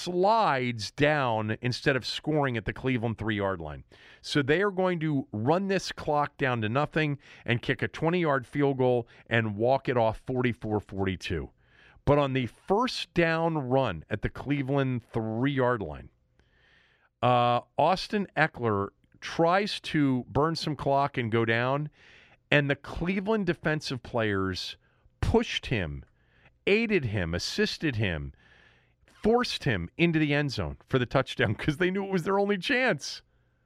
slides down instead of scoring at the Cleveland three-yard line. So they are going to run this clock down to nothing and kick a twenty-yard field goal and walk it off forty-four forty-two. But on the first down run at the Cleveland three-yard line, uh, Austin Eckler tries to burn some clock and go down, And the Cleveland defensive players pushed him, aided him, assisted him, forced him into the end zone for the touchdown because they knew it was their only chance.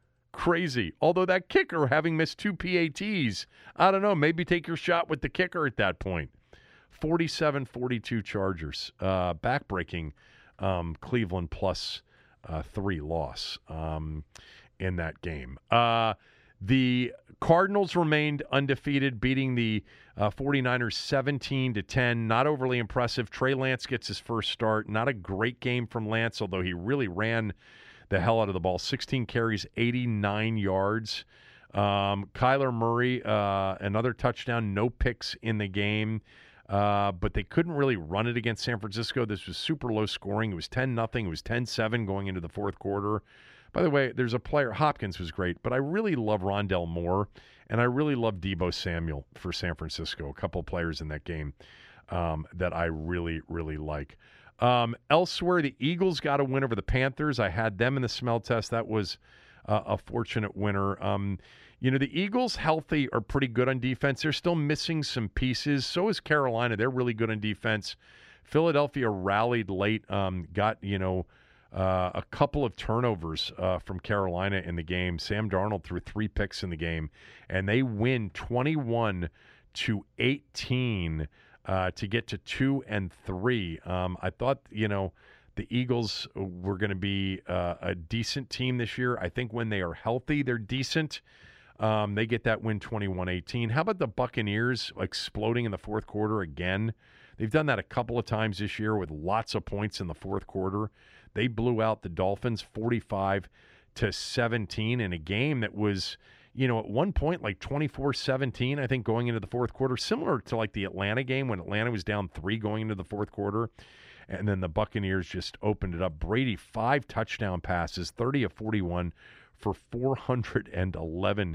Crazy. Although that kicker, having missed two P A Ts, I don't know, maybe take your shot with the kicker at that point. forty-seven forty-two Chargers. Uh, backbreaking um, Cleveland plus uh, three loss um, in that game. Uh, the Cardinals remained undefeated, beating the uh, 49ers seventeen to ten. Not overly impressive. Trey Lance gets his first start. Not a great game from Lance, although he really ran the hell out of the ball. sixteen carries, eighty-nine yards. Um, Kyler Murray, uh, another touchdown, no picks in the game. Uh, but they couldn't really run it against San Francisco. This was super low scoring. It was ten nothing. It was ten seven going into the fourth quarter. By the way, there's a player, Hopkins was great, but I really love Rondell Moore, and I really love Deebo Samuel for San Francisco, a couple of players in that game um, that I really, really like. Um, elsewhere, the Eagles got a win over the Panthers. I had them in the smell test. That was uh, a fortunate winner. Um, you know, the Eagles, healthy, are pretty good on defense. They're still missing some pieces. So is Carolina. They're really good on defense. Philadelphia rallied late, um, got, you know, uh, a couple of turnovers uh, from Carolina in the game. Sam Darnold threw three picks in the game, and they win twenty-one to eighteen uh, to get to two and three. Um, I thought, you know, the Eagles were going to be uh, a decent team this year. I think when they are healthy, they're decent. Um, they get that win twenty-one eighteen. How about the Buccaneers exploding in the fourth quarter again? They've done that a couple of times this year with lots of points in the fourth quarter. They blew out the Dolphins forty-five to seventeen in a game that was, you know, at one point like twenty-four seventeen, I think, going into the fourth quarter, similar to like the Atlanta game when Atlanta was down three going into the fourth quarter. And then the Buccaneers just opened it up. Brady, five touchdown passes, thirty of forty-one for four hundred eleven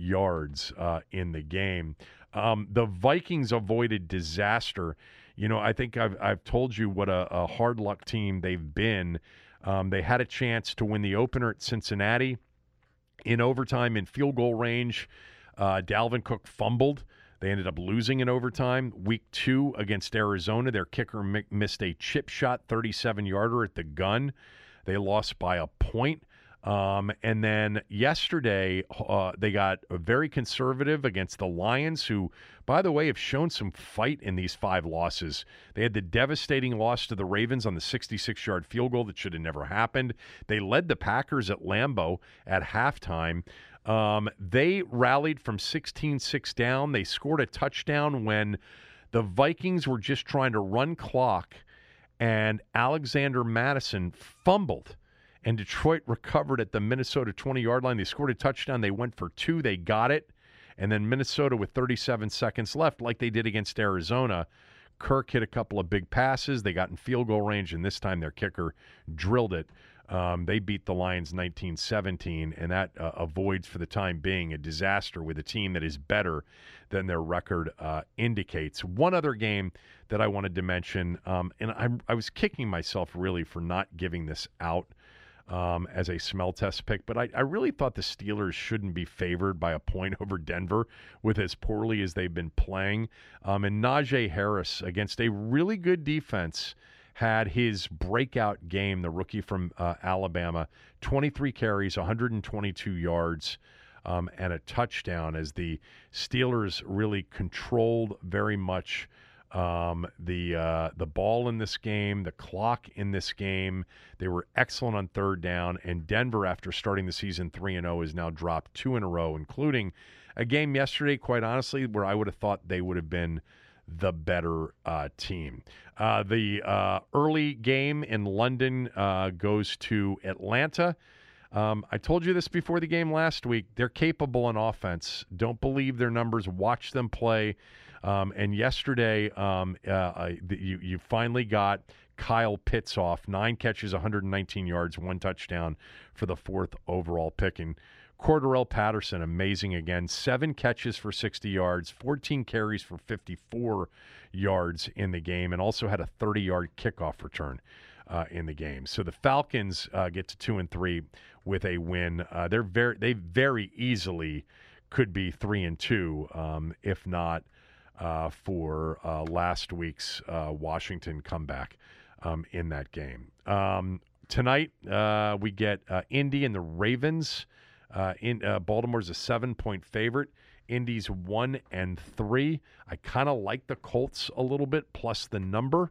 yards uh, in the game. Um, the Vikings avoided disaster. You know, I think I've I've told you what a, a hard luck team they've been. Um, they had a chance to win the opener at Cincinnati in overtime in field goal range. Uh, Dalvin Cook fumbled. They ended up losing in overtime. Week two against Arizona, their kicker m- missed a chip shot thirty-seven-yarder at the gun. They lost by a point. Um, and then yesterday, uh, they got very conservative against the Lions, who, by the way, have shown some fight in these five losses. They had the devastating loss to the Ravens on the sixty-six-yard field goal that should have never happened. They led the Packers at Lambeau at halftime. Um, they rallied from sixteen six down. They scored a touchdown when the Vikings were just trying to run clock, and Alexander Mattison fumbled. And Detroit recovered at the Minnesota twenty-yard line. They scored a touchdown. They went for two. They got it. And then Minnesota, with thirty-seven seconds left, like they did against Arizona, Kirk hit a couple of big passes. They got in field goal range, and this time their kicker drilled it. Um, they beat the Lions nineteen seventeen, and that uh, avoids, for the time being, a disaster with a team that is better than their record uh, indicates. One other game that I wanted to mention, um, and I, I was kicking myself really for not giving this out Um, as a smell test pick, but I, I really thought the Steelers shouldn't be favored by a point over Denver with as poorly as they've been playing. Um, and Najee Harris, against a really good defense, had his breakout game, the rookie from uh, Alabama, twenty-three carries, one hundred twenty-two yards, um, and a touchdown, as the Steelers really controlled very much Um, the uh, the ball in this game, the clock in this game. They were excellent on third down, and Denver, after starting the season three and oh, has now dropped two in a row, including a game yesterday, quite honestly, where I would have thought they would have been the better uh, team. Uh, the uh, early game in London uh, goes to Atlanta. Um, I told you this before the game last week. They're capable on offense. Don't believe their numbers. Watch them play. Um, and yesterday, um, uh, you, you finally got Kyle Pitts off. Nine catches, one hundred nineteen yards, one touchdown for the fourth overall pick. And Cordarrelle Patterson, amazing again. Seven catches for sixty yards, fourteen carries for fifty-four yards in the game, and also had a thirty-yard kickoff return uh, in the game. So the Falcons uh, get to two and three with a win. Uh, they're very, they very easily could be three and two, um, if not uh, for uh, last week's uh, Washington comeback um, in that game. Um, tonight uh, we get uh, Indy and the Ravens. Uh, in uh, Baltimore's a seven-point favorite. Indy's one and three. I kind of like the Colts a little bit, plus the number,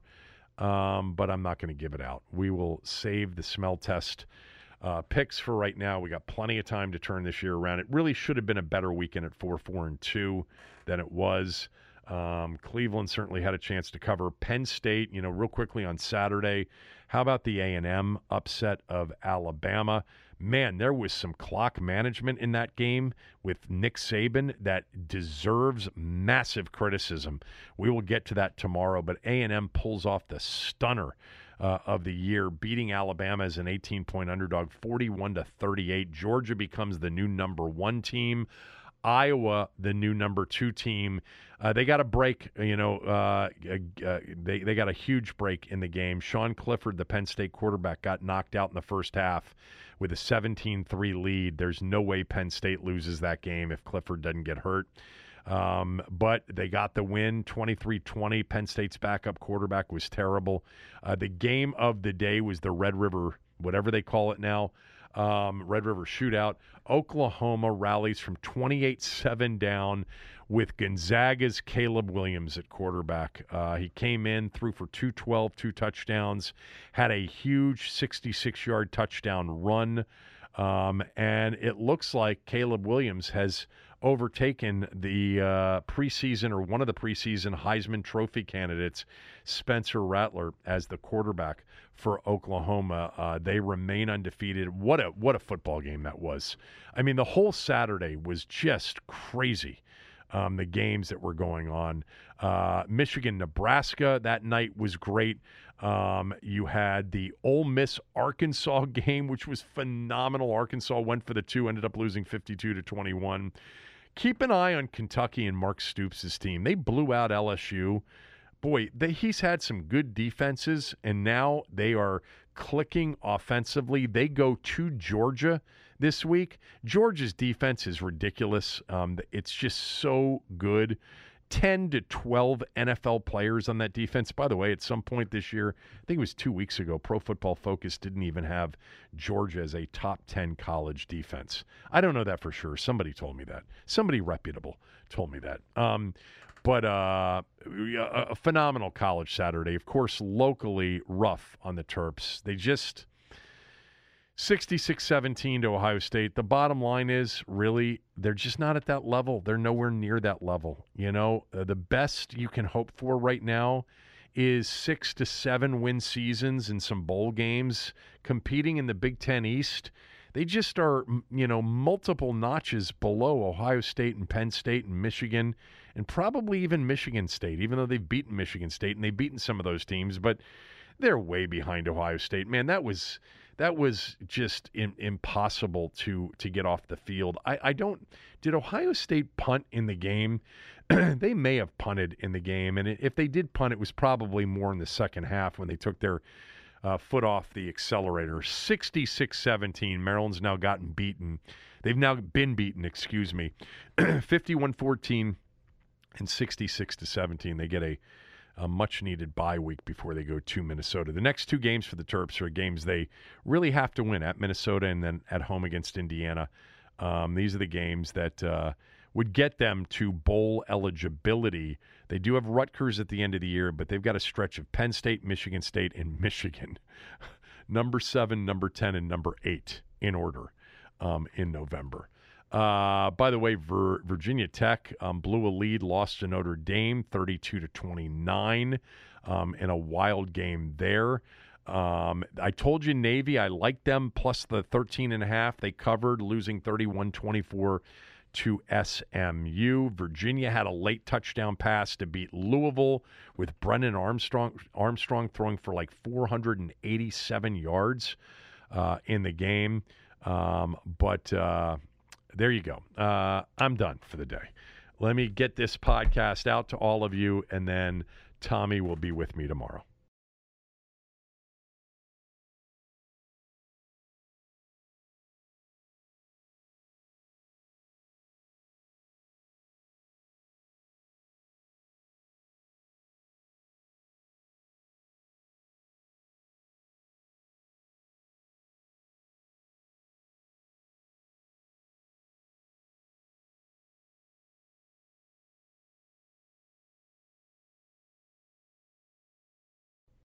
um, but I'm not going to give it out. We will save the smell test uh, picks for right now. We got plenty of time to turn this year around. It really should have been a better weekend at four, four, and two than it was. Um, Cleveland certainly had a chance to cover. Penn State, you know, real quickly on Saturday. How about the A and M upset of Alabama? Man, there was some clock management in that game with Nick Saban that deserves massive criticism. We will get to that tomorrow, but A and M pulls off the stunner uh, of the year, beating Alabama as an eighteen-point underdog, forty-one to thirty-eight. Georgia becomes the new number one team. Iowa, the new number two team. Uh, they got a break, you know, uh, uh, they, they got a huge break in the game. Sean Clifford, the Penn State quarterback, got knocked out in the first half with a seventeen three lead. There's no way Penn State loses that game if Clifford doesn't get hurt. Um, but they got the win, twenty-three twenty. Penn State's backup quarterback was terrible. Uh, the game of the day was the Red River, whatever they call it now, Um, Red River Shootout. Oklahoma rallies from twenty-eight seven down with Gonzaga's Caleb Williams at quarterback. Uh, he came in, threw for two twelve, two touchdowns, had a huge sixty-six-yard touchdown run, um, and it looks like Caleb Williams has overtaken the uh, preseason or one of the preseason Heisman Trophy candidates, Spencer Rattler, as the quarterback for Oklahoma. Uh, they remain undefeated. What a what a football game that was. I mean, the whole Saturday was just crazy, um, the games that were going on. Uh, Michigan, Nebraska, that night was great. Um, you had the Ole Miss Arkansas game, which was phenomenal. Arkansas went for the two, ended up losing fifty-two to twenty-one. Keep an eye on Kentucky and Mark Stoops' team. They blew out L S U. Boy, they, he's had some good defenses, and now they are clicking offensively. They go to Georgia this week. Georgia's defense is ridiculous. Um, it's just so good. ten to twelve N F L players on that defense. By the way, at some point this year, I think it was two weeks ago, Pro Football Focus didn't even have Georgia as a top ten college defense. I don't know that for sure. Somebody told me that. Somebody reputable told me that. Um, but uh, a phenomenal college Saturday. Of course, locally rough on the Terps. They just sixty-six seventeen to Ohio State. The bottom line is, really, they're just not at that level. They're nowhere near that level. You know, uh, the best you can hope for right now is six to seven win seasons and some bowl games, competing in the Big Ten East. They just are, you know, multiple notches below Ohio State and Penn State and Michigan, and probably even Michigan State, even though they've beaten Michigan State and they've beaten some of those teams, but they're way behind Ohio State. Man, that was that was just in, impossible to to get off the field. I, I don't – did Ohio State punt in the game? They may have punted in the game, and if they did punt, it was probably more in the second half when they took their uh, foot off the accelerator. sixty-six seventeen, Maryland's now gotten beaten. They've now been beaten, excuse me, fifty-one fourteen and sixty-six to seventeen. They get a a much-needed bye week before they go to Minnesota. The next two games for the Terps are games they really have to win, at Minnesota and then at home against Indiana. Um, these are the games that uh, would get them to bowl eligibility. They do have Rutgers at the end of the year, but they've got a stretch of Penn State, Michigan State, and Michigan. Number seven, number ten, and number eight in order um, in November. Uh, by the way, Vir- Virginia Tech um, blew a lead, lost to Notre Dame, thirty-two to twenty-nine, um, in a wild game there. Um, I told you Navy, I liked them, plus the thirteen and a half. They covered, losing thirty-one twenty-four to S M U. Virginia had a late touchdown pass to beat Louisville with Brennan Armstrong, Armstrong throwing for like four hundred eighty-seven yards uh, in the game. Um, but... Uh, There you go. Uh, I'm done for the day. Let me get this podcast out to all of you, and then Tommy will be with me tomorrow.